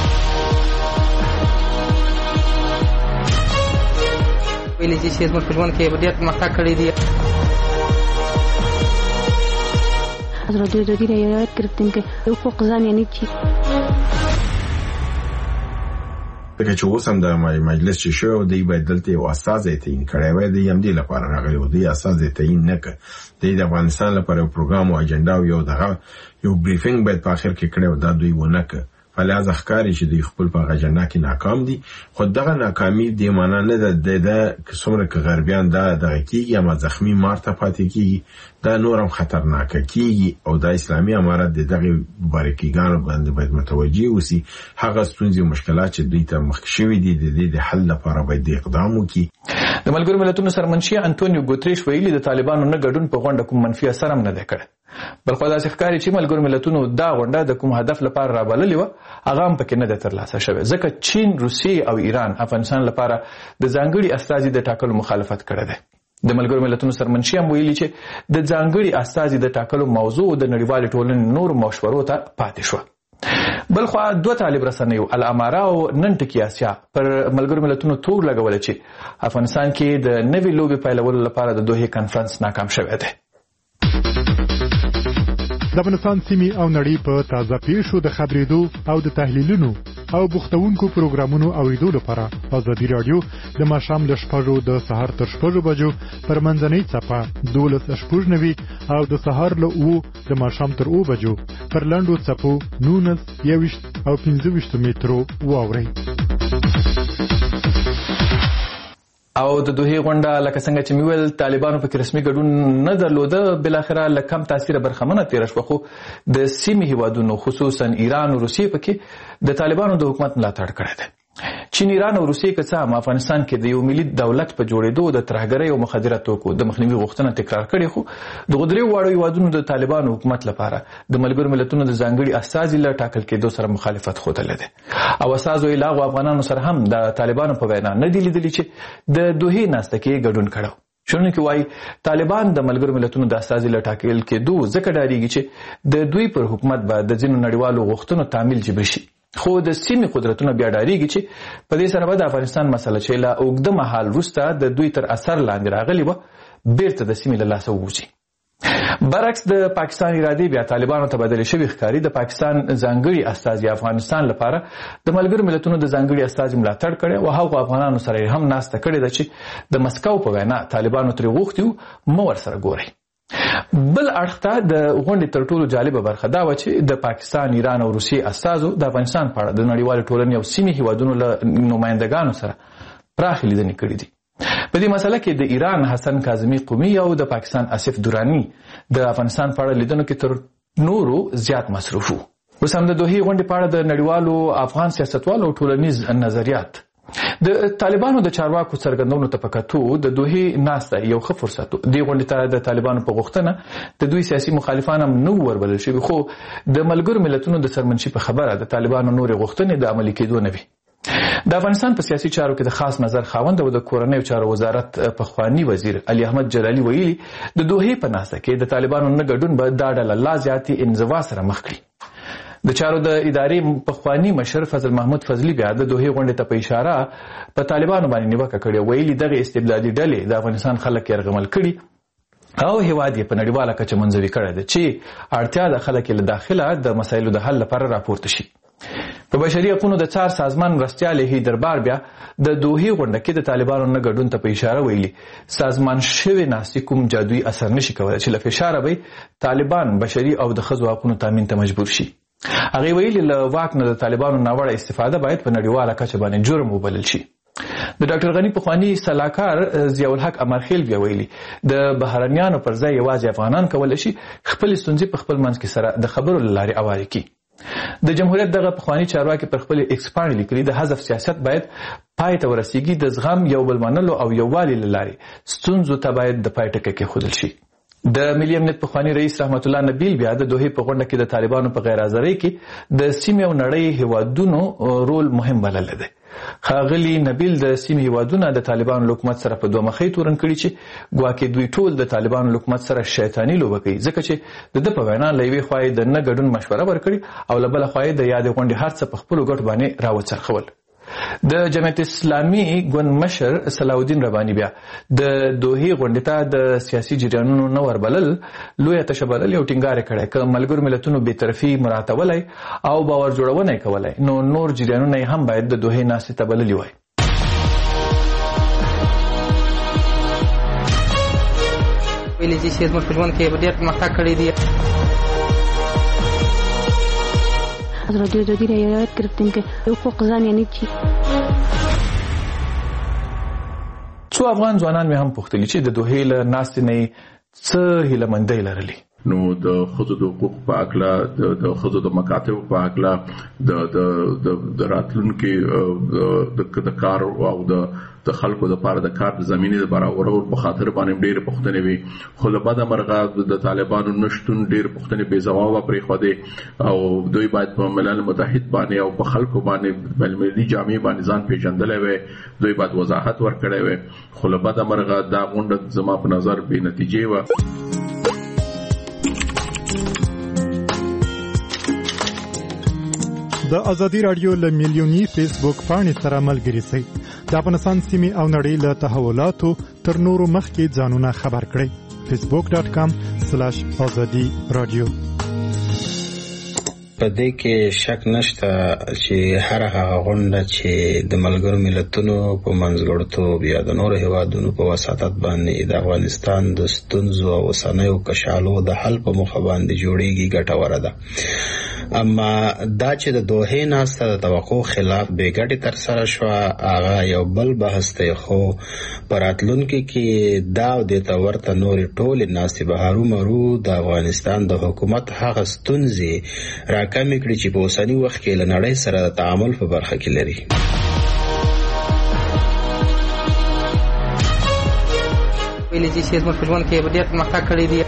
ویلي چې زموږ په ژوند کې ډېر پرمختګ کړی دی. از رادیو دادی را یاد گرفتیم که حقوق زن یعنی چی. ځکه چې اوس هم د مجلس چې شو دی باید دلته یو استازی تعیین کړی وای دی هم دې لپاره راغلی و دی استازی تعیین نه کړ دی د افغانستان لپاره یو پروګرام او اجنډا او یو بریفینګ باید په اخر کې کړی و دا دوی ونه کړ فلازم ښکاري چې دوی خپل په اجنډا کې ناکام دي خو دغه ناکامي د معنا نه ده د څومره کې غربیان دا دغه کېږي یا زخمی مارته پاتې کېږي دا نورم خطرناک کېږي او د اسلامي امارت د دغه باریکیګانو باندې باید متوجي اوسي هغه ستونزې او مشکلات چې دوی ته مخ شوي دي د دې د حل لپاره باید اقدام وکړي. د ملګرو ملتونو سرمنشي انټونیو ګوتریش ویلي د طالبانو نه ګډون په غونډه کوم منفي اثر هم نه دی کړی بلخو داسې ښکاري چې ملګرو ملتونو دا غونډه د کوم هدف لپاره رابللې وه هغه هم پکې نه دی ترلاسه شوی ځکه چین روسیې او ایران افغانستان لپاره د ځانګړي استازي د ټاکلو مخالفت کړی دی. د ملګرو ملتونو سرمنشي هم ویلي چې د ځانګړي استازي د ټاکلو موضوع د نړیوالې ټولنې نور مشورو ته پاتې شوه. بلخو دوه طالب رسنیو الاماره او نن ټکی آسیا پر ملګرو ملتونو تور لګولې چې افغانستان کې د نوې لوبې پیلولو لپاره د دوحې کانفرنس ناکام شوی دی. د افغانستان سیمې او نړۍ په تازه پیښو د خبرېدو او د تحلیلونو او بوختونکو پروګرامونو اوریدو لپاره ازادي رادیو د ماښام له 6 د سهار تر 6 بجو پر منځنۍ څپه 12:90 او د سهار له 9 د ماښام تر 9 بجو پر لاندو څپو 19 او 15 مترو واوري. او د دوحې غونډه لکه څنګه چې میول طالبانو په رسمي ګډون نه درلوده بل اخره لکم تاثیر برخمنه تیر شو خو د سیمې هیوادونو خصوصا ایران او روسیې پکې د طالبانو د حکومت ملاتړ کړی دی. چین ایران او روسیې که څه هم افغانستان کې د یو ملي دولت په جوړېدو د ترهګرۍ او مخدره توکو د مخنیوي غوښتنه تکرار کړې خو دغه درې واړو هیوادونو د طالبانو حکومت لپاره د ملګرو ملتونو د ځانګړي استازي له ټاکل کېدو سره مخالفت ښودلی دی او استازو یې له هغو افغانانو سره هم د طالبانو په وینا نه دي لیدلي چې د دوحې ناسته کې ګډون کړی. شنونکي وایي طالبان د ملګرو ملتونو د استازي له ټاکل کېدو ځکه ډارېږي چې د دوی پر حکومت به د ځینو نړیوالو غوښتنو تعمیل جبري شي خو د سیمې قدرتونه بیا ډارېږي چې په دې سره به د افغانستان مسله چې له اوږده مهال وروسته د دوی تر اثر لاندې راغلې وه بیرته د سیمې له لاسه ووځي. برعکس د پاکستان ارادې بیا طالبانو ته بدلې شوي ښکاري. د پاکستان ځانګړي استازي افغانستان لپاره د ملګرو ملتونو د ځانګړي استازي ملاتړ کړی او هغو افغانانو سره یې هم ناسته کړې ده چې د مسکو په وینا طالبانو ترې غوښتي وو مه ورسره ګورئ. بل اړخ ته د غونډې تر ټولو جالبه برخه دا وه چې د پاکستان ایران او روسیې استازو د افغانستان په اړه د نړیوالې ټولنې او سیمې هیوادونو له نمایندګانو سره پراخې لیدنې کړې دي. په دې مسله کې د ایران حسن کاظمي قومي او د پاکستان آصف دراني د افغانستان په اړه لیدنو کې تر نورو زیات مصروف وو. اوس هم د دوحې غونډې په اړه د نړیوالو افغان سیاستوالو او ټولنیز نظریات د طالبانو د چارواکو څرګندونو ته په کتو د دوحې ناسته یو ښه فرصت و. دې غونډې ته د طالبانو په غوښتنه د دوی سیاسي مخالفان هم نه وربلل شوي خو د ملګرو ملتونو د سرمنشي په خبره د طالبانو نورې غوښتنې د عملي کېدو نه وي. د افغانستان په سیاسي چارو کې د خاص نظر خاوند او د کورنیو چارو وزارت پخوانی وزیر علي احمد جلالي ویلي د دوحې په ناسته کې د طالبانو نه ګډون به دا ډله لا زیاتې انزوا سره مخ کړي. د چارو د ادارې پخوانی مشر فضل محمود فضلي بیا د دوحې غونډې ته په اشاره په طالبانو باندې نیوکه کړې ویلي دغه استبدادي ډلې د افغانستان خلک یرغمل کړي او هیواد یې په نړیواله کچه منزوي کړی دی چې اړتیا د خلک له داخله د مسایلو د حل لپاره راپورته شي. په بشري حقوقو د څار سازمان مرستیال هی دربار بیا د دوحې غونډه کې د طالبانو نه ګډون ته په اشاره ویلي سازمان شوی ناسي کوم جادویي اثر نشي کولای چې له فشاره به طالبان بشري او د ښځو حقوقو تامین ته مجبور شي. هغه ویلي له واک نه د طالبانو ناوړه استفاده باید په نړیواله کچه باندې جرم وبلل شي. د ډاکټر غنی پخوانی سلاکار ضیاء الحق امرخیل بیا ویلي د بهرنیانو پر ځای یوازې افغانان کولی شي خپل ستونزې په خپل منځ کې سره د خبرو له لارې اوارې کړي. د جمهوریت دغه پخوانی چارواکي پر خپل ایکس پاڼې لیکلي د حذف سیاست باید پای ته ورسیږي د زغم یو بل منلو او یووالي له لارې ستونزو ته باید د پای ټکی کېښودل شي. د ملي امنیت پخوانی رئیس رحمت الله نبیل بیا د دوحې په غونډه کې د طالبانو په غیر حاضرۍ کې د سیمې او نړۍ هیوادونو رول مهم بللی دی. ښاغلي نبیل د سیمې هیوادونه د طالبانو له حکومت سره په دوه مخۍ تورن کړي چې ګواکې دوی ټول د طالبانو له حکومت سره شیطاني لوبه کوي ځکه چې د ده په وینا له یوې خوا یې د نه ګډون مشوره ورکړې او له بله خوا یې د یادې غونډې هر څه په خپلو ګټو باندې راوڅرخول. د جمعیت اسلامي ګوند مشر صلاح الدین رباني بیا د دوحې غونډې ته د سیاسي جریانونو نه وربلل لویه تشه بلل یو ټینګار کړی که ملګرو ملتونو بېطرفي مراعاتولی او باور جوړونه یې کولی نو نور جریانونه هم باید د دوحې ناستې ته بللي وای. ویلې چې زموږ په ژوند کې ډېر پرمختګ کړی دی. از رادیو دادی رعایت گرفتیم که حقوق زن یعنی چی. څو افغان ځوانان مې هم پوښتلي چې د دوحې له ناستې نه یې څه هیلهمندۍ لرلې. نو د ښځو د حقوق په هکله د ښځو د مکاتبو په هکله د راتلونکي د کار او د خلکو دپاره د کار د زمینې د برابرولو په خاطر باندې ډېرې پوښتنې وي خو له بده مرغه د طالبانو نشتون ډېرې پوښتنې بې ځوابه پرېښودې او دوی باید په ملل متحد باندې او په خلکو باندې بینالمللي جامعې باندې ځان پېژندلی وی دوی باید وضاحت ورکړی وی خو له بده مرغه دا غونډه زما په نظر بې نتیجې وه. د ازادي رادیو له میلیوني فیسبوک پاڼې سره ملګري شئ. د افغانستان سیمې او نړۍ له تحولاتو تر نورو مخکې ځانونه خبر کړئ. facebook.com/azadi radio. په دې کې شک نشته چې هر هغه غونډه چې د ملګرو ملتونو په منځګړیتوب یا د نورو هیوادونو په وساطت باندې د افغانستان د ستونزو او اوسنیو کشالو د حل په موخه باندې جوړیږي ګټوره ده. اما دا چې د دوحې ناسته د توقع خلاف بې ګټې ترسره شوه هغه یو بل بحث دی خو په راتلونکي کې دا او دې ته ورته نورې ټولې ناستې به هرومرو د افغانستان د حکومت هغه ستونزې راکمې کړي چې په اوسني وخت کې له نړۍ سره د تعامل په برخه کې لري. ویلې چې زموږ په ژوند کې ډېر پرمختګ کړی دی.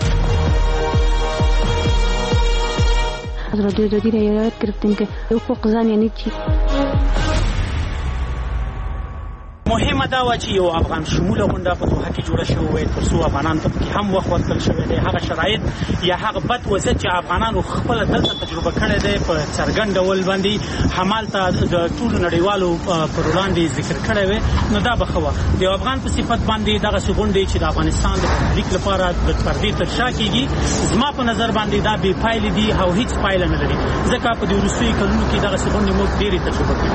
از رادیو دادی رعایت گرفتیم که حقوق زن یعنی چی. مهمه دا و چې یو افغان شموله غونډه په دوحه کې جوړه شوې وي تر څو افغانانو ته هم وخت ورکړل شوی دی هغه شرایط یا هغه بد وضعیت چې افغانانو خپل دلته تجربه کړی دی په څرګند ډول باندې همالته د ټولو نړیوالو پر وړاندې ذکر کړی وي نو دا به ښه وه د یو افغان په صفت باندې دغسې غونډې چې د افغانستان د پبلیک لپاره د پردې تر شا کېږي زما په نظر باندې دا بې پایلې دي او هیڅ پایله نه لري ځکه په دې وروستیو کلونو کې دغسې غونډې موږ ډېرې تجربه کړي.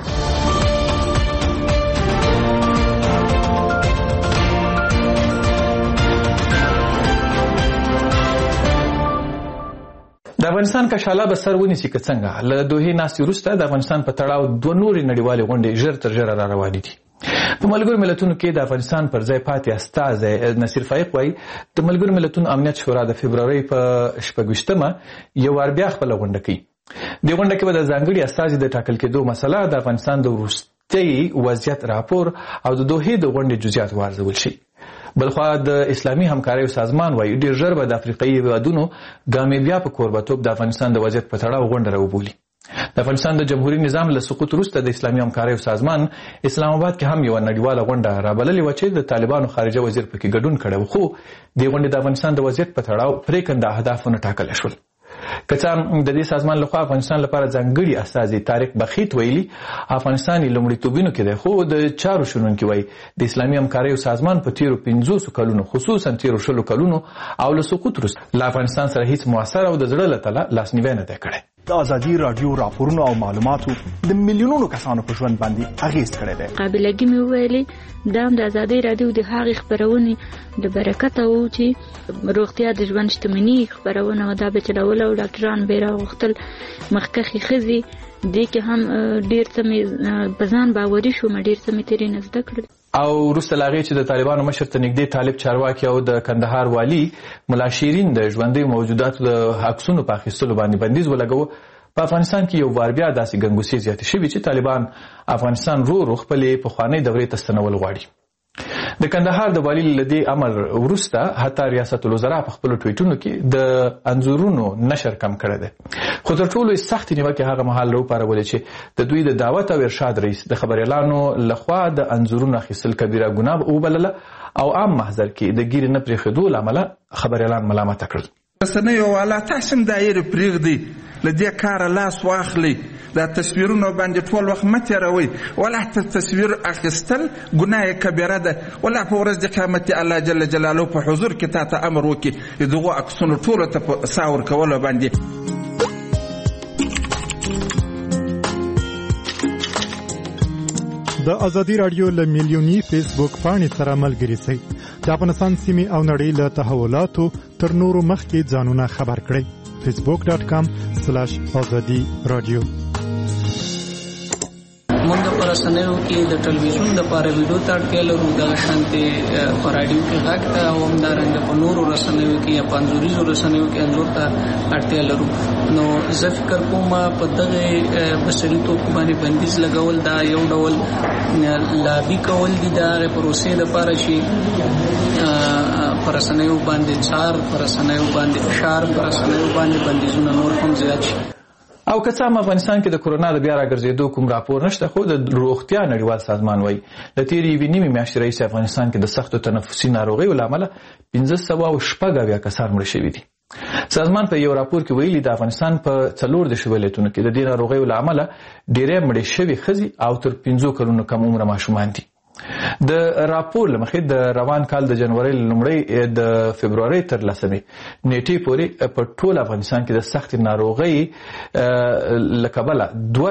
د افغانستان کشاله به سر ونیسي که څنګه له دوحې ناستې وروسته د افغانستان په تړاو دوه نورې نړیوالې غونډې ژر تر ژره را روانې دي. په ملګرو ملتونو کې د افغانستان پر ځای پاتې استازی نصیر فایق وایي د ملګرو ملتونو امنیت شورا د فبرورۍ په 26مه یو وار بیا خپله غونډه کوي. دې غونډه کې به د ځانګړي استازي د ټاکل کېدو مسله د افغانستان د وروستي وضعیت راپور او د دوحې د غونډې جزئیات وارزول شي. بلخوا د اسلامي همکاریو سازمان وایي ډېر ژر به د افریقایي هیوادونو ګامیبیا په کوربهتوب د افغانستان د وضعیت په تړاو غونډه راوبولي. د افغانستان د جمهوریت نظام له سقوط وروسته د اسلامي همکاریو سازمان اسلام آباد کې هم یوه نړیواله غونډه رابللې وه چې د طالبانو خارجه وزیر پکې ګډون کړی و خو دې غونډې د افغانستان د وضعیت په تړاو پرېکنده اهداف ونه ټاکلی شول. که څه د دې سازمان لخوا افغانستان لپاره ځانګړي استازي طارق بخیت ویلي افغانستان یې لومړیتوبونو کې دی خو د چارو شنونکي وایي د اسلامي همکاریو سازمان په تیرو 50 کلونو خصوصا تیرو 20 کلونو او له سقوط وروسته له افغانستان سره هیڅ مؤثر او د زړه له تله لاسنیوی نه دی کړی. د ازادي رادیو راپورونو او معلوماتو د میلیونونو کسانو په ژوند باندې اغېز کړی دی. قابلګي مې وویلې دا هم د ازادي رادیو د هغې خپرونې د برکته و چې روغتیا د ژوند شتمني خپرونه وه دا به چلوله او ډاکټران به یې راغوښتل مخکښې ښځې دې کې هم ډېر څه مې په ځان باوري شوم ډېر څه مې ترې نه زده کړل. او وروسته له هغې چې د طالبانو مشر ته نږدې طالب چارواکي او د کندهار والي ملا شیرین د ژوندیو موجوداتو د عکسونو په اخیستلو باندې بندیز ولګوه په افغانستان کې یو وار بیا داسې ګنګوسې زیاتې شوي چې طالبان افغانستان رو خپلې پخوانۍ دورې ته ستنول غواړي. د کندهار د والي له دې امر وروسته حتی ریاست الوزرا په خپلو ټویټونو کې د انځورونو نشر کم کړی دی خو تر ټولو یې سختې نیوکې هغه مهال راوپارولې چې د دوی د دعوت او ارشاد رئیس د خبریالانو لخوا د انځورونو اخیستل کبیره ګناه وبلله او عام محضر کې د ګیرې نه پرېښودو له امله خبریالان ملامته کړل. رسنیو والا تاسو هم دایره پرېږدئ له دې کاره لاس واخلئ دا تصویرونه باندې ټول وخت مه تېروئ ولا تصویر اخیستل ګناه کبیره ده ولا په ورځ د قیامت الله جل جلاله په حضور کې تا ته امر وکړي د دغو عکسونو ټولو ته په سا ورکولو باندې. د ازادي رادیو له میلیوني فیسبوک پاڼې سره ملګري شئ. د افغانستان سیمې او نړۍ له تحولاتو تر نورو مخکې ځانونه خبر کړئ. facebook.com/azadi radio. موږ په رسنیو کې د ټلویزیون لپاره ویډیو ته اړتیا لرو، دغه شانتې په راډیو کې غږ ته او همدارنګه په نورو رسنیو کې یا په انځوریزو رسنیو کې انځور ته اړتیا لرو. نو زه فکر کوم په دغه بشري توکو باندې بندیز لګول دا یو ډول لابي کول دي د هغې پروسې لپاره چې په رسنیو باندې څار، په رسنیو باندې فشار، په رسنیو باندې بندیزونه نور هم زیات شي. او که څه هم افغانستان کې د کورونا د بیا راګرځېدو کوم راپور نشته، خو د روغتیا نړیوال سازمان وایي د تېرې یوې نیمې میاشتې راهیسې افغانستان کې د سختو تنفسي ناروغیو له امله 1586 کسان مړه شوي دي. سازمان په یو راپور کې ویلي د افغانستان په 14 ولایتونو کې د دې ناروغیو له امله ډېری مړې شوي ښځې او تر 15 کلونو کم عمره ماشومان دي. د راپور له مخې د روان کال د جنوري لومړۍ د فبرورۍ تر 10 نیټې پورې په ټول افغانستان کې د سختې ناروغۍ له کبله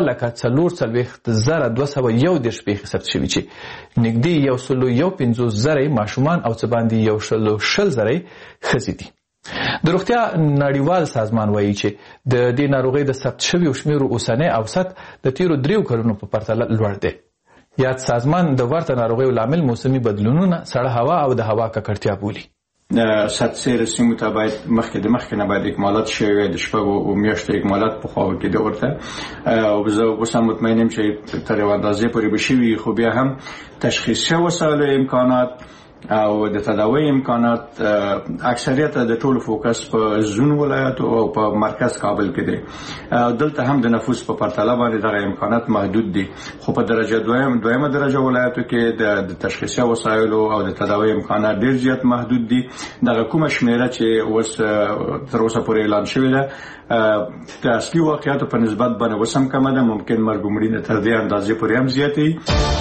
2,40,201 پیښې ثبت شوي چې نږدې 115,000 ماشومان او څه باندې 1,000 ښځې دي. د روغتیا نړیوال سازمان وایي چې د دې ناروغۍ د ثبت شویو شمیرو اوسنی اوسط د تیرو 3 کلونو په پرتله لوړ دی. یاد سازمان د ورته ناروغیو لامل موسمي بدلونونه، سړه هوا او د هوا ککړتیا بولي. د ساتسیر سیمو ته باید مخکې نه باید اکمالات شوي د شپږو میاشتو اکمالات په خوا کې د ورته او زه اوس هم مطمئن یم چې تر یو اندازې پورې به شوي، خو بیا هم تشخیصي وسایلو امکانات او د تداوی امکانات اکثریت د ټولو فوکس په زون ولایت او په مرکز کابل کې دی. دلته هم د نفوس په پرتله باندې دغه امکانات محدود دي، خو په درجه دویمه درجه ولایتو کې د تشخیصي وسایلو او د تداوی امکانات ډیر زیات محدود دي. دغه کومه شمیره چې اوس تر اوسه پورې اعلان شوې ده د اصلي واقعیاتو په نسبت باندې اوس هم کمه ده، ممکن مرګ و مړینه تر دې اندازې پورې هم زیاتې وي.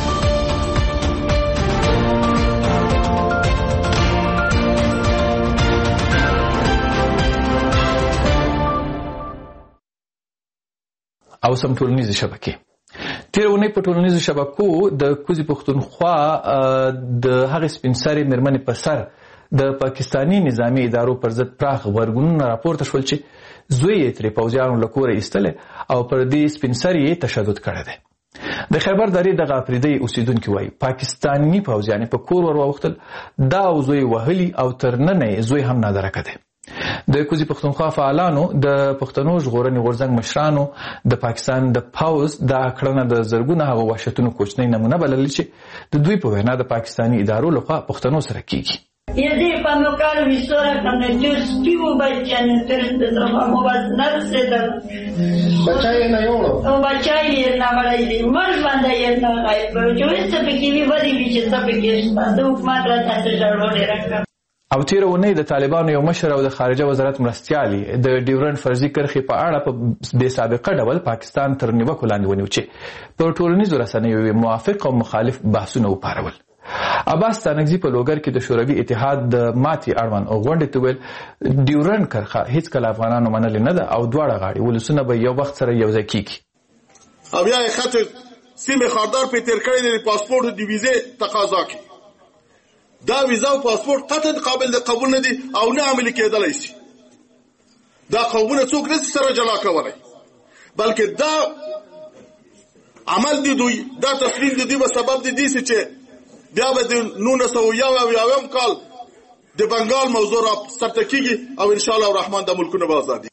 او سم ټولنیزې شبکې. تېره اونۍ په ټولنیزو شبکو د کوزي پښتونخوا د هغې سپین سرې مېرمنې په سر د پاکستاني نظامي ادارو پر ضد پراخ غبرګونونه راپورته شول چې زوی یې ترې پوځیانو له کوره ایستلی او پر دې سپین سرې یې تشدد کړی دی. د خیبر درې دغه افریدی اوسیدونکي وایي پاکستاني پوځیان په کور ور واوښتل، دا او زوی وهلي او تر ننه یې زوی هم نادرکه دی. د کوزي پښتونخوا فعالانو د پښتنو ژغورنې غورځنګ مشرانو د پاکستان د پوځ دا کړنه د زرګونه هغه وحشتونو کوچنۍ نمونه بللې چې د دوی په وینا د پاکستاني ادارو لخوا پښتنو sera کیږي. Ieri quando caro mi sono con il tuo stivo bacciano per trovamo nasceda. Bacciai na yolo. O bacciai na valai mar banda na ai pero yo esta pequeña vadi biche sta pequeña sta do madra ته جوړول راکړه. او تیره اونۍ د طالبانو یو مشر او د خارجه وزارت مرستیالي د ډیورنډ فرضي کرښې په اړه په بې سابقه ډول پاکستان تر نیوکو لاندې ونیو چې په ټولنیزو رسنیو موافق او مخالف بحثونه وپارول. عباس تانکزي په لوګر کې د شوروي اتحاد د ماتي اړوند غونډې ته ویل ډیورنډ کرښه هیڅ کله افغانانو منلې نه ده او دواړه غاړې ولسونه به یو وخت سره یو ځای کیږي. او بیا یې خط سیمې خاردار په تیر کړی د پاسپورت د ویزې تقاضا کوي. دا ویزا او پاسپورت قطعا قابل د قبول نه دي او نه عملي کېدلی شي. دا قومونه څوک نشي سره جلا کولی، بلکې دا عمل دی دوی، دا تصمیم دی دوی به سبب دی دي چې بیا به د 1901 کال د بنګال موضوع را سرته کېږي او ان شاء الله الرحمن د ملکونو به ازادي.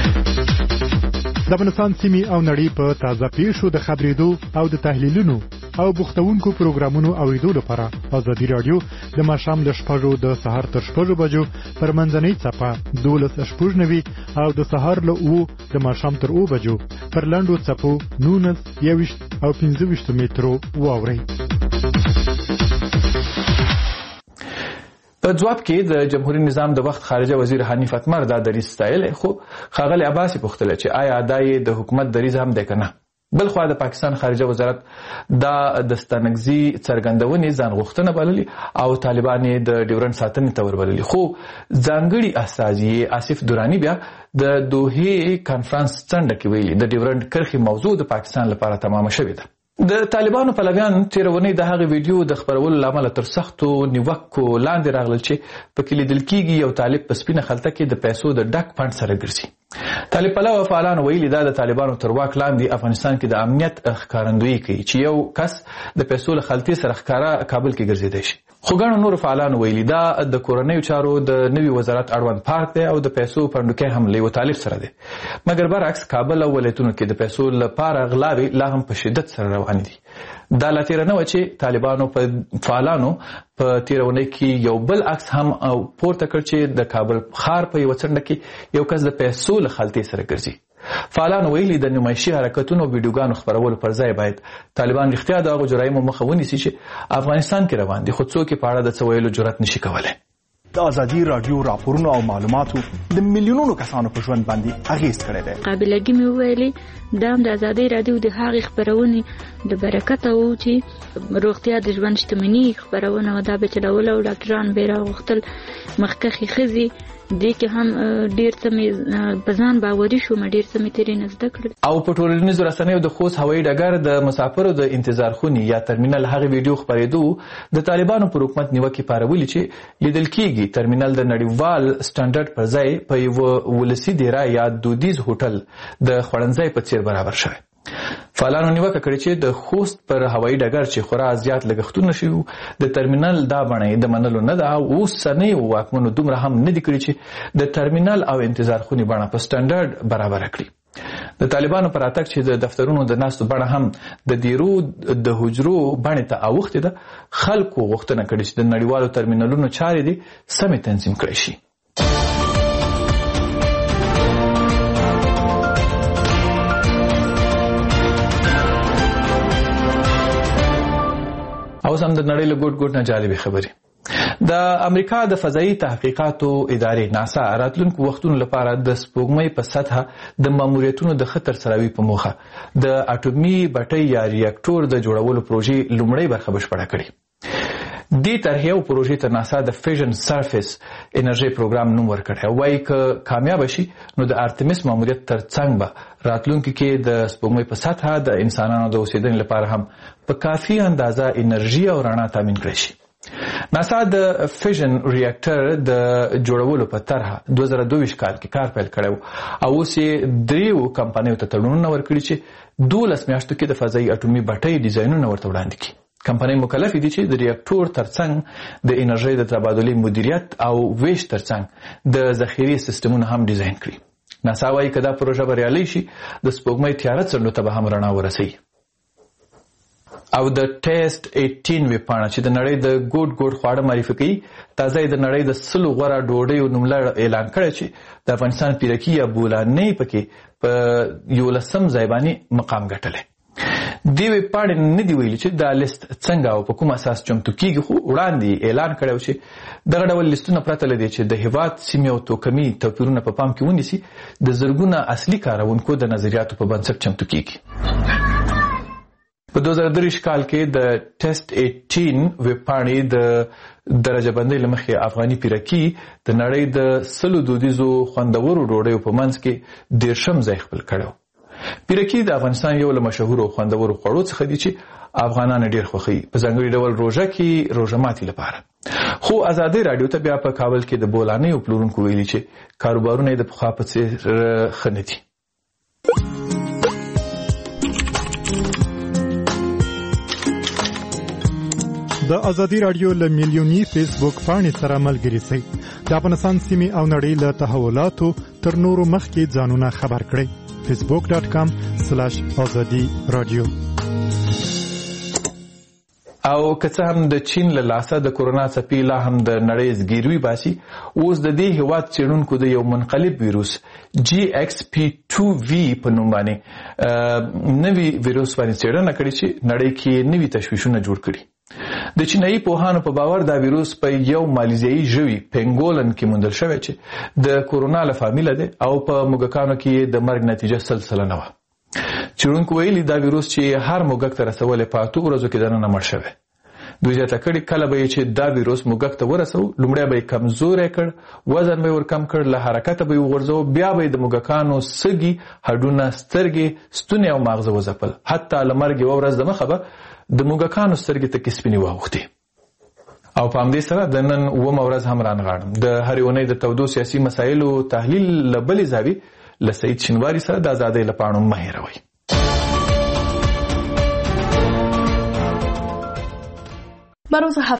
د افغانستان سیمې او نړۍ په تازه پیښو د خبرېدو او د تحلیلونو او بوختونکو پروګرامونو اوریدو لپاره ازادي رادیو د ماښام له 6 د سهار تر 6 بجو پر منځنۍ څپه 12:90 او د سهار له 9 د ماښام تر 9 بجو پر لاندو څپو 19 او 15 مترو واورئ. په ځواب کې د جمهوریت نظام د وخت خارجه وزیر حنیف اتمر دا دریځ ستایلی، خو ښاغلی عباسي پوښتله چې آیا دا یې د حکومت دریځ هم دی که نه. بل خوا د پاکستان خارجه وزارت دا د ستانکزي څرګندونې ځان غوښتنه بللي او طالبان یې د ډیورنډ ساتنې ته وربللي، خو ځانګړي استازي آصف دراني بیا د دوحې کانفرنس څنډه کې ویلي د ډیورنډ کرښې موضوع د پاکستان لپاره تمامه شوې ده. د طالبانو پلویان تېره اونۍ د هغې ویډیو د خپرولو له امله تر سختو نیوکو لاندې راغلل چې پکې لیدل کېږي یو طالب په سپینه خلطه کې د پیسو د ډک فنډ سره ګرځي. طالب پلوه فعالانو ویلي دا د طالبانو تر واک لاندې افغانستان کې د امنیت ښکارندویي کوي چې یو کس د پیسو له خلطې سره ښکاره کابل کې ګرځېدی شي. خو ګڼو نورو فعالانو ویلي دا د کورنیو چارو د نوي وزارت اړوند پارک دی او د پیسو پنډوکی هم له یو طالب سره دی، مګر برعکس کابل او ولایتونو کې د پیسو لپاره غلاوې لا هم په شدت سره روانې دي. دا لا تېره نه وه چې طالبانو په فعالانو په تېره اونۍ کې یو بل عکس هم پورته کړ چې د کابل ښار په یوه څنډه کې یو کس د پیسو له خلطې سره ګرځي. فعالانو ویلي د نمایشي حرکتونو او ویډیوګانو خپرولو پر ځای باید طالبان رښتیا د هغو جرایمو مخه ونیسي چې افغانستان کې روان دي، خو څوک یې په اړه د څه ویلو جرأت نشي کولی. د ازادي راډیو راپورونو او معلوماتو د میلیونونو کسانو په ژوند باندې اغېز کړی دی. قابلګي مې وویلې دا هم د ازادي راډیو د هغې خپرونې د برکته و چې روغتیا د ژوند شتمني خپرونه وه، دا به چلوله او ډاکټران به یې راغوښتل. مخکښې ښځې دې کې هم ډېر څه مې په ځان باوري شوم، ډېر څه مې ترې نه زده کړل. او په ټولنیزو رسنیو د خوست هوایي ډګر د مسافرو د انتظار خونې یا ترمینل هغې ویډیو خپرېدو د طالبانو پر حکومت نیوکې پارولي چې لیدل کېږي ترمینل د نړیوال سټنډرډ پر ځای په یوه ولسي دیره یا دودیز هوټل د خوړنځای په څیر برابر شوی. فعالانو نیوکه کړې چې د خوست پر هوایي ډګر چې خورا زیات لګښتونه شوي د ترمینل دا بڼه یې د منلو نه ده او اوسنیو واکمنو دومره هم نه دي کړي چې د ترمینل او انتظار خونې بڼه په سټنډرډ برابره کړي. د طالبانو پر راتګ چې د دفترونو د ناستو بڼه هم د دیرو د حجرو بڼې ته اوښتې ده، خلکو غوښتنه کړې چې د نړیوالو ترمینلونو چارې دې سمې تنظیم کړی شي. اوس هم د نړۍ له ګوټ ګوټ نه جالبې خبرې. د امریکا د فضایي تحقیقاتو ادارې ناسا راتلونکو وختونو لپاره د سپوږمۍ په سطحه د ماموریتونو د ښه ترسروي په موخه د اټومي بټۍ یا ریاکټور د جوړولو پروژې لومړۍ برخه بشپړه کړې. دې طرحې او پروژې ته ناسا د فیژن سرفیس انرژي پروګرام نوم ورکړی او وایي که کامیاب شي نو د ارتمیس ماموریت ترڅنګ به راتلونکي کې د سپوږمۍ په سطحه د انسانانو د اوسېدنې لپاره هم په کافي اندازه انرژي او رڼا تامین کړی شي. ناسا د فیژن ریاکټر د جوړولو په طرحه 2022 کال کې کار پیل کړی او اوس یې 3 کمپنیو ته تړونونه ورکړي چې 12 میاشتو کې د فضایي اټومي بټۍ ډیزاینونه ورته وړاندې کړي. کمپنۍ مکلفې دي چې د ریاکټور ترڅنګ د انرژۍ د تبادلې مدیریت او ویش ترڅنګ د ذخیرې سیستمونه هم ډیزاین کړي. ناسا وایي که دا پروژه بریالۍ شي د سپوږمۍ تیاره څنډو ته به هم رڼا ورسوي. او د ټیسټ 18 ویبپاڼه چې د نړۍ د ګوټ ګوټ خواړه معرفي کوي تازه د نړۍ د 100 غوره ډوډیو نوملړ اعلان کړی چې د افغانستان پیرکي یا بولانۍ پکې په 11م ځای باندې مقام ګټلی. دې ویبپاڼې نه دي ویلي چې دا لیست څنګه او په کوم اساس چمتو کیږي، خو وړاندې اعلان کړی و چې دغه ډول لیستونه پرته له دې چې د هیواد سیمې او توکمي توپیرونه په پام کې ونیسي د زرګونه اصلي کارونکو د نظریاتو په بنسټ چمتو کیږي. په 2023 کال کې د ټیسټ 18 ویبپاڼې د درجه بندۍ له مخې افغاني پیرکي د نړۍ د 100 دودیزو خوندورو ډوډیو په منځ کې 13م ځای خپل کړی. پیرکي د افغانستان یو له مشهورو خوندورو خوړو څخه دي چې افغانان ډېر خوښوي، په ځانګړي ډول روژه کې روژه ماتي لپاره. خو ازادي راډیو ته بیا په کابل کې د بولانۍ پلورونکو ویلي چې کاروبارونه یې د پخوا په څېر ښه نه دي. د ازادي راډیو له میلیوني فیسبوک پاڼې سره ملګري شئ. د افغانستان سیمې او نړۍ له تحولاتو تر نورو مخکې ځانونه خبر کړئ. facebook.com/azadi radio. او که څه هم د چین له لاسه د کورونا څپې لا هم د نړۍ زګیروي باسي، اوس د دې هیواد څېړونکو د یو منقلب ویروس GXP2V په نوم باندې نوي ویروس باندې څېړنه کړې چې نړۍ کې نوي تشویشونه جوړ کړي. د چینایي پوهانو په باور دا ویروس په یو مالیزیایي ژوي پنګولن کې موندل شوی چې د کورونا له فامیله دی او په موږکانو کې د مرګ نتیجه 100% وه. څېړونکو ویلي دا ویروس چې هر موږک ته رسولی په 8 ورځو کې دننه مړ شوی. دوی زیاته کړي کله به چې دا ویروس موږک ته ورسو لومړی به یې کمزوری کړ، وزن به یې ورکم کړ، له حرکته به یې وغورځو، بیا به یې د موږکانو سږي، هډونه، سترګې، ستونې او ماغزه وځپل. حتی له مرګ یوه ورځ دمخه به د موږکانو سترګې تکې سپینې واوښتې. او په همدې سره د نن 9 ورځ هم رانغاړم د هرې اونۍ د تودو سیاسي مسایلو تحلیل له بلې زاویې له سعید شینواري سره د ازادۍ له پاڼو مه هېروئ. بروز 7